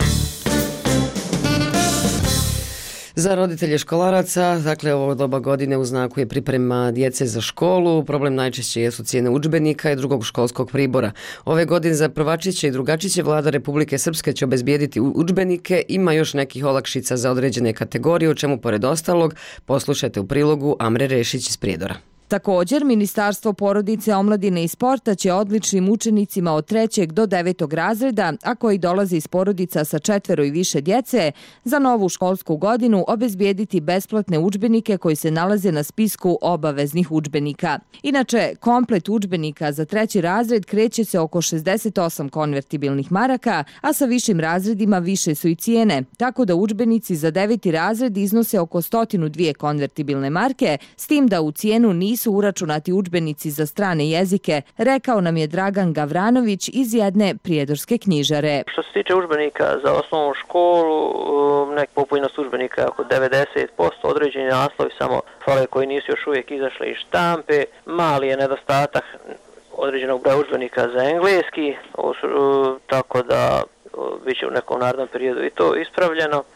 Za roditelje školaraca, dakle ovo doba godine u znaku je priprema djece za školu, problem najčešće jesu cijene udžbenika i drugog školskog pribora. Ove godine za prvačiće i drugačiće vlada Republike Srpske će obezbijediti udžbenike, ima još nekih olakšica za određene kategorije, o čemu pored ostalog poslušajte u prilogu Amre Rešić iz Prijedora. Također, Ministarstvo porodice, omladine i sporta će odličnim učenicima od trećeg do devetog razreda, a koji dolaze iz porodica sa četvero i više djece, za novu školsku godinu obezbijediti besplatne udžbenike koji se nalaze na spisku obaveznih udžbenika. Inače, komplet udžbenika za treći razred kreće se oko šezdeset osam konvertibilnih maraka, a sa višim razredima više su i cijene, tako da udžbenici za deveti razred iznose oko sto dvije konvertibilne marke, s tim da u cijenu nisu su uračunati udžbenici za strane jezike, rekao nam je Dragan Gavranović iz jedne prijedorske knjižare. Što se tiče udžbenika za osnovnu školu, nek popunjenost udžbenika je oko devedeset posto, određeni naslovi samo fale koji nisu još uvijek izašli iz štampe, mali je nedostatak određenog broja udžbenika za engleski, tako da bit će u nekom narednom periodu i to ispravljeno.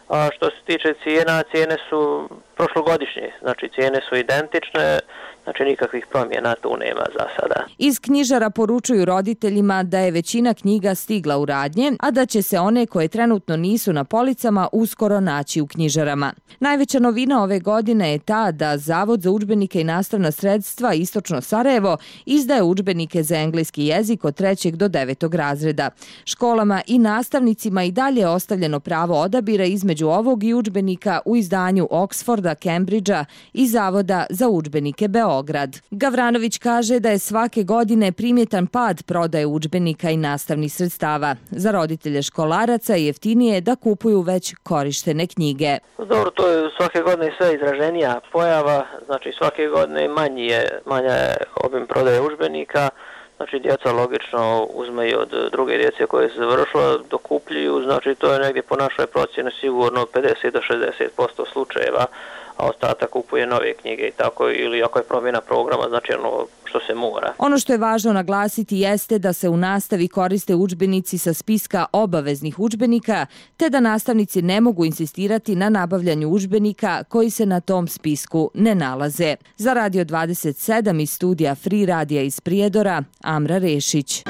A što se tiče cijena, cijene su prošlogodišnje, znači cijene su identične, znači nikakvih promjena tu nema za sada. Iz knjižara poručuju roditeljima da je većina knjiga stigla u radnje, a da će se one koje trenutno nisu na policama uskoro naći u knjižarama. Najveća novina ove godine je ta da Zavod za udžbenike i nastavna sredstva Istočno Sarajevo izdaje udžbenike za engleski jezik od trećeg do devetog razreda. Školama i nastavnicima i dalje je ostavljeno pravo odabira između ovog i udžbenika u izdanju Oxforda, Cambridgea i Zavoda za udžbenike Beograd. Gavranović kaže da je svake godine primjetan pad prodaje udžbenika i nastavnih sredstava. Za roditelje školaraca je jeftinije da kupuju već korištene knjige. Dobro, to je svake godine sve izraženija pojava, znači svake godine manji je, manja je obim prodaje udžbenika, znači djeca logično uzmeju od druge djece koje se završila, dokupljuju, znači to je negdje po našoj procjeni sigurno pedeset do šezdeset posto slučajeva, a ostatak kupuje nove knjige i tako, ili ako je promjena programa, znači ono što se mora. Ono što je važno naglasiti jeste da se u nastavi koriste udžbenici sa spiska obaveznih udžbenika, te da nastavnici ne mogu insistirati na nabavljanju udžbenika koji se na tom spisku ne nalaze. Za Radio dvadeset sedam iz studija Free radija iz Prijedora, Amra Rešić.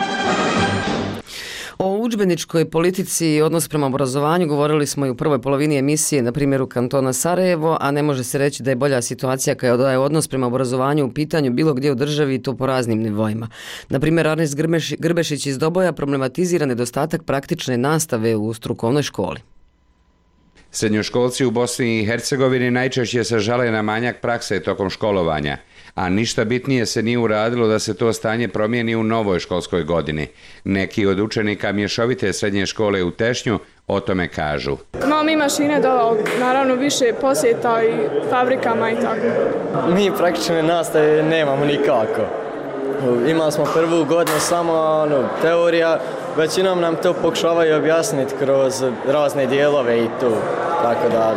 O udžbeničkoj politici i odnos prema obrazovanju govorili smo i u prvoj polovini emisije na primjeru kantona Sarajevo, a ne može se reći da je bolja situacija kada je odnos prema obrazovanju u pitanju bilo gdje u državi i to po raznim nivoima. Na primjer, Arnis Grbešić iz Doboja problematizira nedostatak praktične nastave u strukovnoj školi. Srednjoškolci u Bosni i Hercegovini najčešće se žale na manjak prakse tokom školovanja, a ništa bitnije se nije uradilo da se to stanje promijeni u novoj školskoj godini. Neki od učenika mješovite srednje škole u Tešnju o tome kažu. Imamo mi mašine dole, naravno više posjeta i fabrikama i tako. Mi praktične nastave nemamo nikako. Imali smo prvu godinu samo ono, teorija, većinom nam to pokušavaju objasniti kroz razne dijelove i to, tako da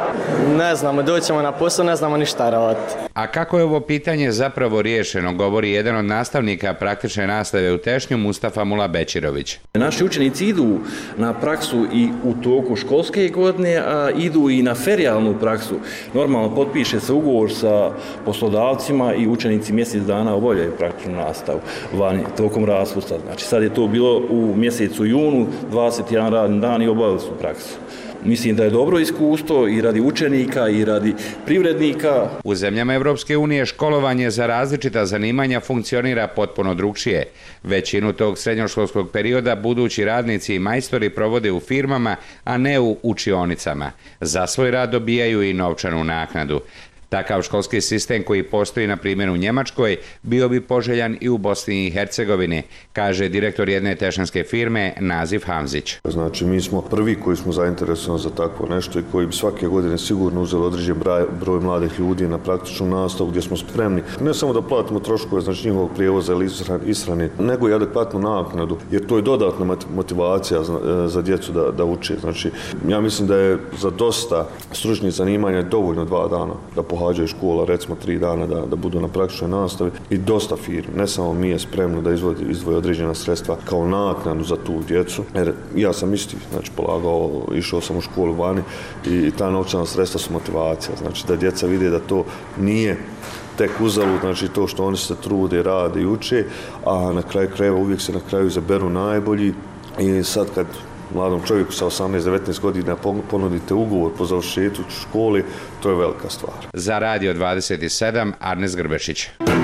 ne znamo, doćemo na posao, ne znamo ništa raditi. A kako je ovo pitanje zapravo riješeno, govori jedan od nastavnika praktične nastave u Tešnju, Mustafa Mulabećirović. Naši učenici idu na praksu i u toku školske godine, a idu i na ferijalnu praksu. Normalno potpiše se ugovor sa poslodavcima i učenici mjesec dana obavljaju praktičnu nastavu vani tokom raspusta. Znači sad je to bilo u mjesecu junu, dvadeset jedan radni dan i obavili su praksu. Mislim da je dobro iskustvo i radi učenika i radi privrednika. U zemljama Evropske unije školovanje za različita zanimanja funkcionira potpuno drugčije. Većinu tog srednjoškolskog perioda budući radnici i majstori provode u firmama, a ne u učionicama. Za svoj rad dobijaju i novčanu naknadu. Takav školski sistem koji postoji na primjer u Njemačkoj bio bi poželjan i u Bosni i Hercegovini, kaže direktor jedne tešanske firme Nazif Hamzić. Znači mi smo prvi koji smo zainteresovani za takvo nešto i koji bi svake godine sigurno uzeli određen broj, broj mladih ljudi na praktičnu nastavu gdje smo spremni ne samo da platimo troškove znači njihovog prijevoza ili ishrane, nego i adekvatnu naknadu, jer to je dodatna motivacija za, za djecu da, da uče. Znači ja mislim da je za dosta stručnih zanimanja dovoljno dva dana da pohađaju škola, recimo tri dana da, da budu na praktičnoj nastavi i dosta firmi, ne samo mi je spremno da izvoji, izdvoji određena sredstva kao naknadu za tu djecu. Jer ja sam isti, znači polagao, išao sam u školu vani i, i ta novčana sredstva su motivacija, znači da djeca vide da to nije tek uzalud, znači to što oni se trude, rade i uče, a na kraju krajeva uvijek se na kraju izaberu najbolji i sad kad mladom čovjeku sa osamnaest devetnaest godina ponudite ugovor po završetku škole, to je velika stvar. Za Radio dvadeset sedam, Arnis Grbešić.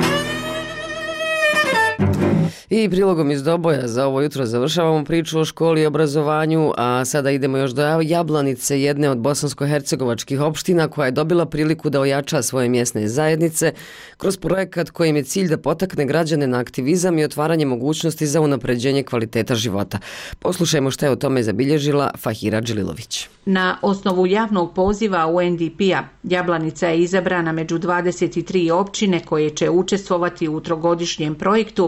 I prilogom iz Doboja za ovo jutro završavamo priču o školi i obrazovanju, a sada idemo još do Jablanice, jedne od bosansko-hercegovačkih opština koja je dobila priliku da ojača svoje mjesne zajednice kroz projekat kojim je cilj da potakne građane na aktivizam i otvaranje mogućnosti za unapređenje kvaliteta života. Poslušajmo šta je o tome zabilježila Fahira Dželilović. Na osnovu javnog poziva U N D P-a Jablanica je izabrana među dvadeset tri općine koje će učestvovati u trogodišnjem projektu Jačanje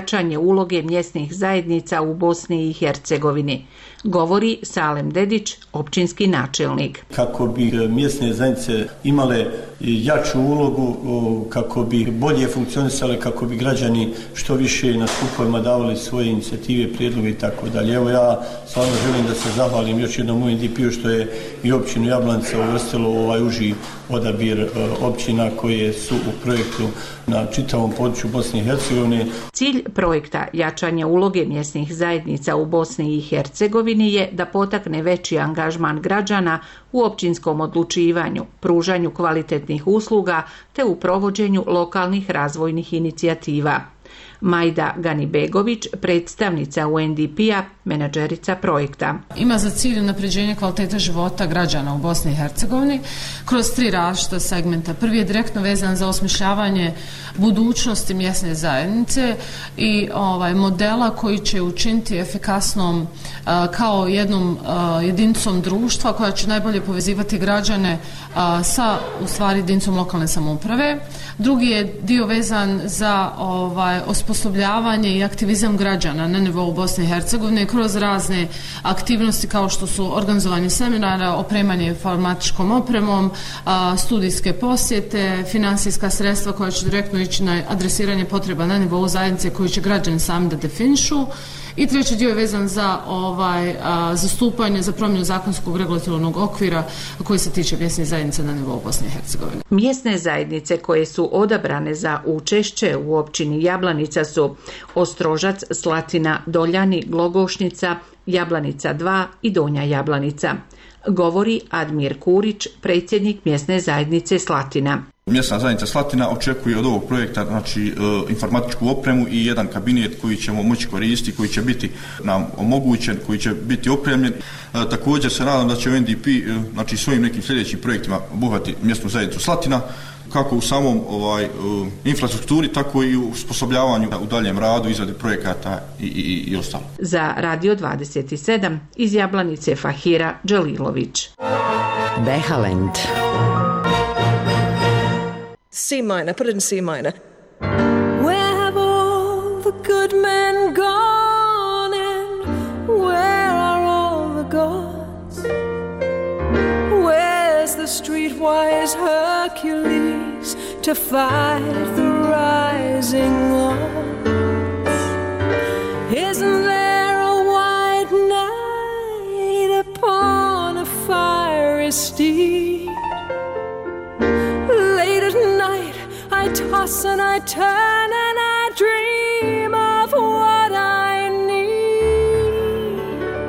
jačanje uloge mjesnih zajednica u Bosni i Hercegovini, govori Salem Dedić, općinski načelnik. Kako bi mjesne zajednice imale jaču ulogu, kako bi bolje funkcionisale, kako bi građani što više na skupovima davali svoje inicijative, prijedloge i tako dalje. Evo ja stvarno želim da se zahvalim još jednom U N D P-u što je i općinu Jablanica uvrstilo u ovaj uži odabir općina koje su u projektu na čitavom području Bosne i Hercegovine. Cilj projekta jačanja uloge mjesnih zajednica u Bosni i Hercegovini je da potakne veći angažman građana u općinskom odlučivanju, pružanju kvalitetnih usluga te u provođenju lokalnih razvojnih inicijativa. Majda Ganibegović, predstavnica U N D P-a, menadžerica projekta. Ima za cilj unapređenje kvalitete života građana u Bosni i Hercegovini kroz tri različita segmenta. Prvi je direktno vezan za osmišljavanje budućnosti mjesne zajednice i ovaj modela koji će učiniti efikasnom uh, kao jednom uh, jedinicom društva koja će najbolje povezivati građane uh, sa u stvari jedinicom lokalne samouprave. Drugi je dio vezan za ovaj osposobljavanje i aktivizam građana na nivou Bosne i Hercegovine kroz razne aktivnosti kao što su organizovanje seminara, opremanje informatičkom opremom, studijske posjete, financijska sredstva koja će direktno ići na adresiranje potreba na nivou zajednice koju će građani sami da definišu. I treći dio je vezan za ovaj, a, zastupanje, za promjenu zakonskog regulatornog okvira koji se tiče mjesnih zajednica na nivou Bosne i Hercegovine. Mjesne zajednice koje su odabrane za učešće u općini Jablanica su Ostrožac, Slatina, Doljani, Glogošnica, Jablanica dva i Donja Jablanica, govori Admir Kurić, predsjednik mjesne zajednice Slatina. Mjesna zajednica Slatina očekuje od ovog projekta znači, informatičku opremu i jedan kabinet koji ćemo moći koristiti, koji će biti nam omogućen, koji će biti opremljen. Također se nadam da će U N D P znači, svojim nekim sljedećim projektima obuhvatiti mjesnu zajednicu Slatina, kako u samom ovaj, infrastrukturi, tako i u sposobljavanju u daljem radu, izradi projekata i, i, i ostalo. Za Radio dvadeset sedam iz Jablanice Fahira Đalilović. Behalend. C minor, put it in C minor. Where have all the good men gone and where are all the gods? Where's the streetwise Hercules to fight the rising odds? Isn't there a white knight upon a fiery steed? Late at night I toss and I turn and I dream of what I need.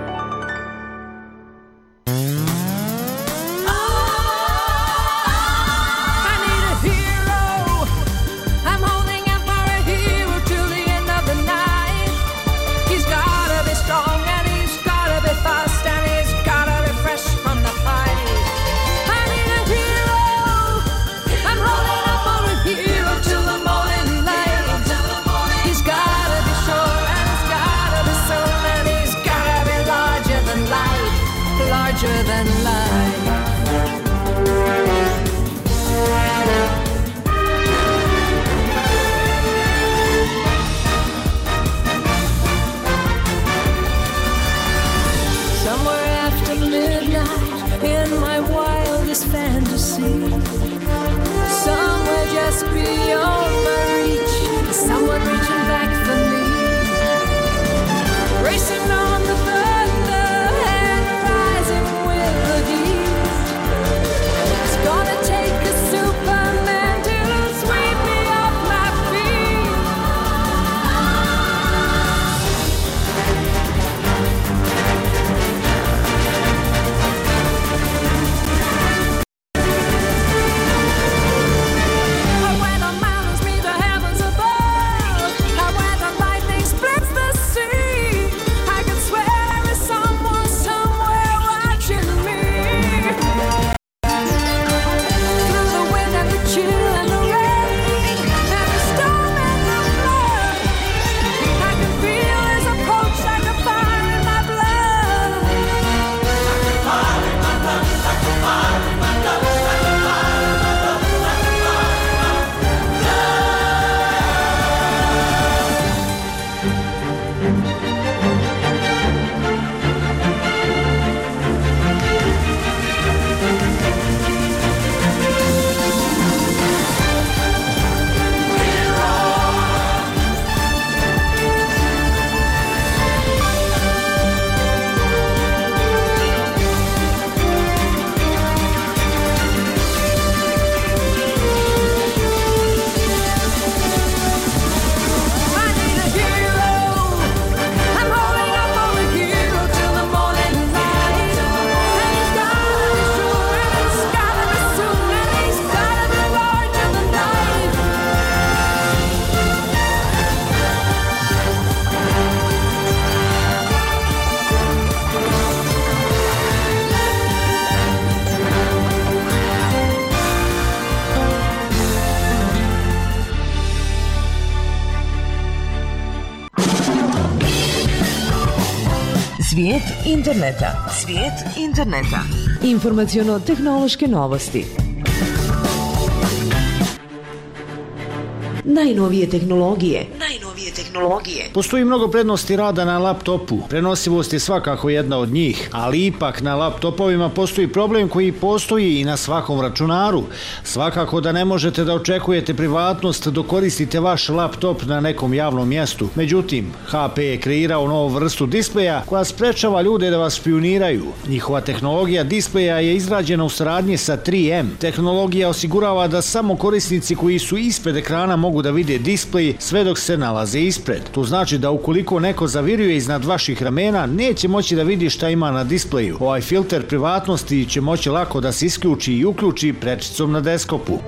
I need a hero. I'm holding out for a hero till the end of the night. He's gotta be strong and he's gotta be fast and he's gotta be fresh from the fight. I need a hero. I'm holding out for a hero till the morning light. He's Svijet interneta. Svijet interneta. Informaciono-tehnološke novosti. Najnovije tehnologije. Najnovije tehnologije. Postoji mnogo prednosti rada na laptopu. Prenosivost je svakako jedna od njih, ali ipak na laptopovima postoji problem koji postoji i na svakom računaru. Svakako da ne možete da očekujete privatnost dok koristite vaš laptop na nekom javnom mjestu. Međutim, H P je kreirao novu vrstu displeja koja sprečava ljude da vas špijuniraju. Njihova tehnologija displeja je izrađena u saradnji sa tri M. Tehnologija osigurava da samo korisnici koji su ispred ekrana mogu da vide displej sve dok se nalaze ispred. To znači da ukoliko neko zaviruje iznad vaših ramena, neće moći da vidi šta ima na displeju. Ovaj filter privatnosti će moći lako da se isključi i uključi prečicom na desktopu.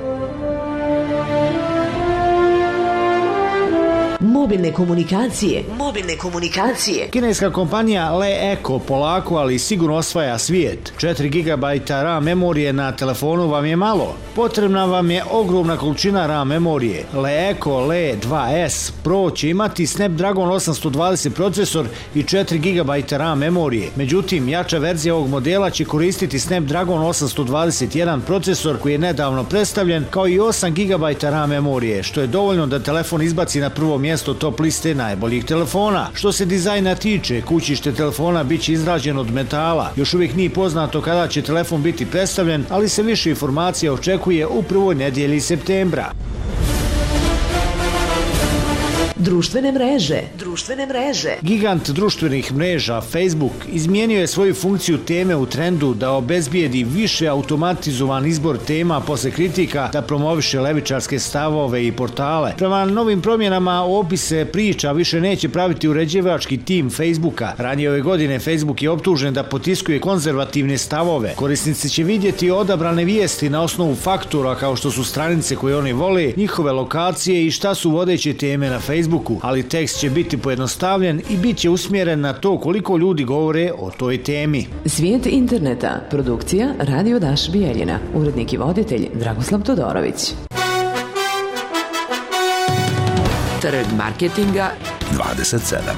Mobilne komunikacije. Mobilne komunikacije. Kineska kompanija LeEco polako, ali sigurno osvaja svijet. četiri gigabajta RAM memorije na telefonu vam je malo. Potrebna vam je ogromna količina RAM memorije. LeEco Le dva S Pro će imati Snapdragon osamsto dvadeset procesor i četiri gigabajta RAM memorije. Međutim, jača verzija ovog modela će koristiti Snapdragon osamsto dvadeset jedan procesor koji je nedavno predstavljen, kao i osam gigabajta RAM memorije, što je dovoljno da telefon izbaci na prvo mjesto top liste najboljih telefona. Što se dizajna tiče, kućište telefona bit će izrađeno od metala. Još uvijek nije poznato kada će telefon biti predstavljen, ali se više informacija očekuje u prvoj nedjelji septembra. Društvene mreže. Društvene mreže. Gigant društvenih mreža Facebook izmijenio je svoju funkciju teme u trendu da obezbijedi više automatizovan izbor tema posle kritika da promoviše levičarske stavove i portale. Prema novim promjenama opise priča više neće praviti uređivački tim Facebooka. Ranije ove godine Facebook je optužen da potiskuje konzervativne stavove. Korisnici će vidjeti odabrane vijesti na osnovu faktora kao što su stranice koje oni vole, njihove lokacije i šta su vodeće teme na Facebooku. Ali tekst će biti pojednostavljen i bit će usmjeren na to koliko ljudi govore o toj temi. Svijet interneta. Produkcija Radio Daš Bijeljina. Urednik i voditelj Dragoslav Todorović. Trg marketinga dvadeset sedam.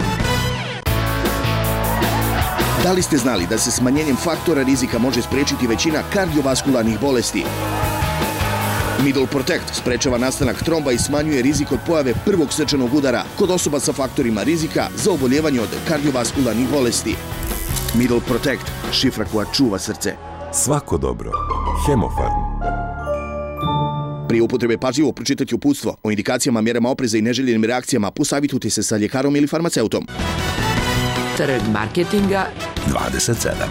Da li ste znali da se smanjenjem faktora rizika može spriječiti većina kardiovaskularnih bolesti? Middle Protect sprečava nastanak tromba i smanjuje rizik od pojave prvog srčanog udara kod osoba sa faktorima rizika za oboljevanje od kardiovaskularnih bolesti. Middle Protect, šifra koja čuva srce. Svako dobro. Hemofarm. Prije upotrebe pažljivo pročitati uputstvo o indikacijama, mjerama opreza i neželjenim reakcijama, posavitujte se sa ljekarom ili farmaceutom. Trg marketinga dvadeset sedam.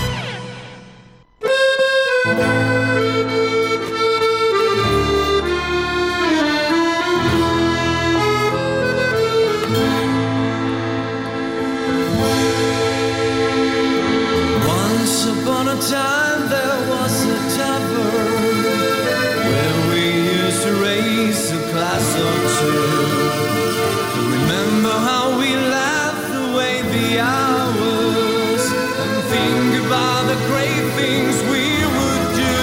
Time there was a tavern where we used to raise a glass or two. Remember how we laughed away the hours and think about the great things we would do.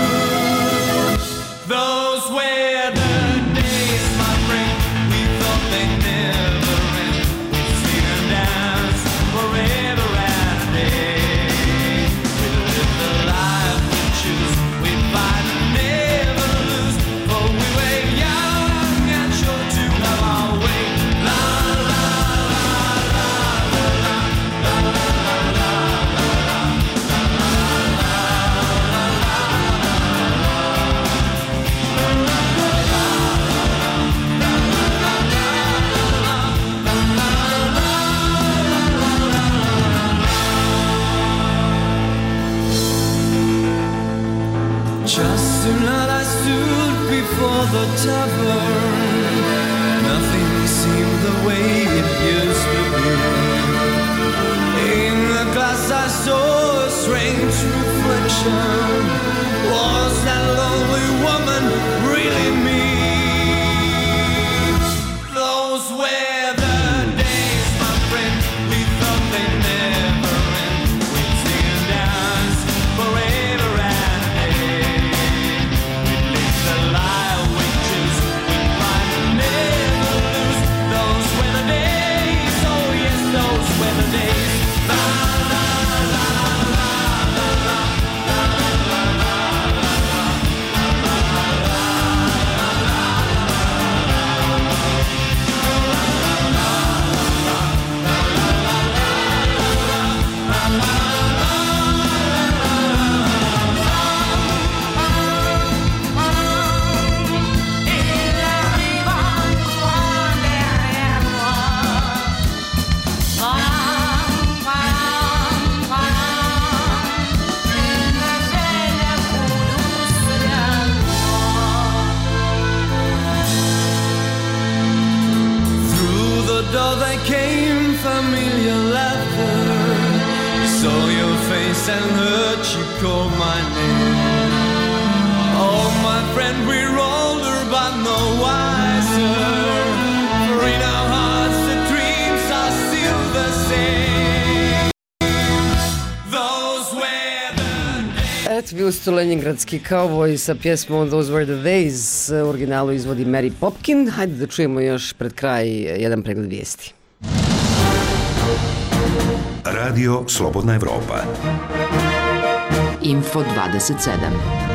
Those were the days, my friend, we thought they'd never end. We'd sing and dance forever and a day. Just tonight I stood before the tavern. Nothing seemed the way it used to be. In the glass I saw a strange reflection. Was that lonely woman really me? Those were the days, my friend, we thought they'd never end. We'd sing and dance forever and a day. We'd live the life we choose, we'd find and never lose. Those were the days, oh yes, those were the days. saw that came familiar laughter. Saw your face and heard you call my name. Oh, my friend, we're older but no wiser. For in our hearts the dreams are still the same. Those were the days. Et bili su Leningradski kauboji sa pjesmom Those Were the Days. U originalu izvodi Mary Popkin. Hajde da čujemo još pred kraj jedan pregled vijesti. Radio Slobodna Evropa. Info dvadeset sedam.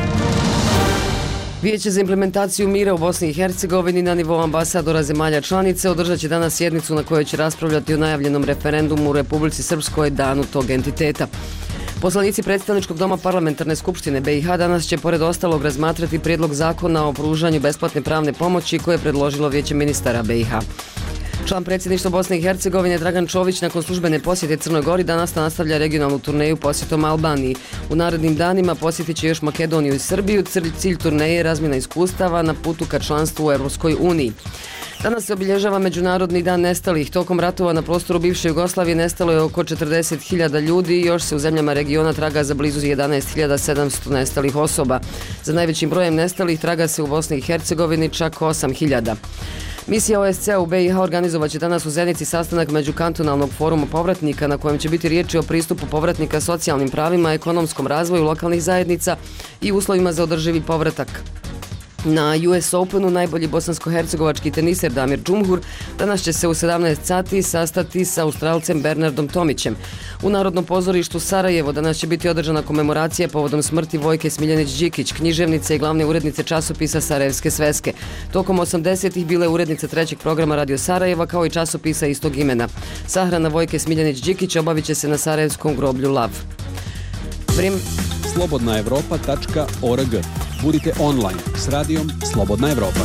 Vijeće za implementaciju mira u Bosni i Hercegovini na nivou ambasadora zemalja članice održat će danas sjednicu na kojoj će raspravljati o najavljenom referendumu u Republici Srpskoj danu tog entiteta. Poslanici predstavničkog doma Parlamentarne skupštine B i H danas će pored ostalog razmatrati prijedlog zakona o pružanju besplatne pravne pomoći koje je predložilo Vijeće ministara B i H. Član predsjedništva Bosne i Hercegovine Dragan Čović nakon službene posjete Crnoj Gori danas nastavlja regionalnu turneju posjetom Albaniji. U narednim danima posjetit će još Makedoniju i Srbiju. Cilj turneje je razmjena iskustava na putu ka članstvu u Europskoj uniji. Danas se obilježava Međunarodni dan nestalih. Tokom ratova na prostoru bivše Jugoslavije nestalo je oko četrdeset hiljada ljudi i još se u zemljama regiona traga za blizu jedanaest hiljada sedamsto nestalih osoba. Za najvećim brojem nestalih traga se u Bosni i Hercegovini čak osam hiljada. Misija O S C-a u B i H organizovat će danas u Zenici sastanak Međukantonalnog foruma povratnika na kojem će biti riječi o pristupu povratnika socijalnim pravima, ekonomskom razvoju lokalnih zajednica i uslovima za održivi povratak. Na U S Openu najbolji bosansko-hercegovački teniser Damir Džumhur danas će se u sedamnaest sati sastati sa Australcem Bernardom Tomićem. U Narodnom pozorištu Sarajevo danas će biti održana komemoracija povodom smrti Vojke Smiljanić-Đikić, književnice i glavne urednice časopisa Sarajevske sveske. Tokom osamdesetih bila je urednica trećeg programa Radio Sarajeva kao i časopisa istog imena. Sahrana Vojke Smiljanić-Đikić obavit će se na Sarajevskom groblju Lav. Vrijeme... slobodna evropa tačka org. Budite online s radijom Slobodna Evropa.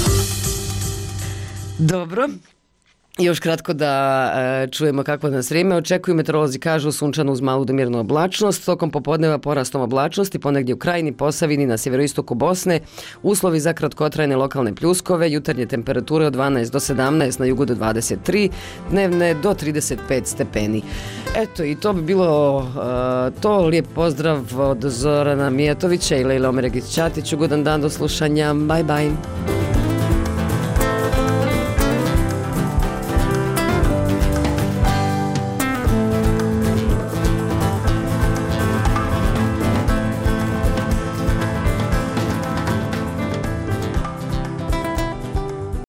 Dobro. Još kratko da e, čujemo kako nas vrijeme očekuju. Meteorolozi kažu sunčano uz malu do mirnu oblačnost. Tokom popodneva porastom oblačnosti, ponegdje u Krajini, Posavini, na sjeveroistoku Bosne. Uslovi za kratkotrajne lokalne pljuskove, jutarnje temperature od dvanaest do sedamnaest, na jugu do dvadeset tri, dnevne do trideset pet stepeni. Eto, i to bi bilo uh, to. Lijep pozdrav od Zorana Mijatovića i Lejla Omeregić-Ćatić. Ugodan dan, do slušanja. Bye bye.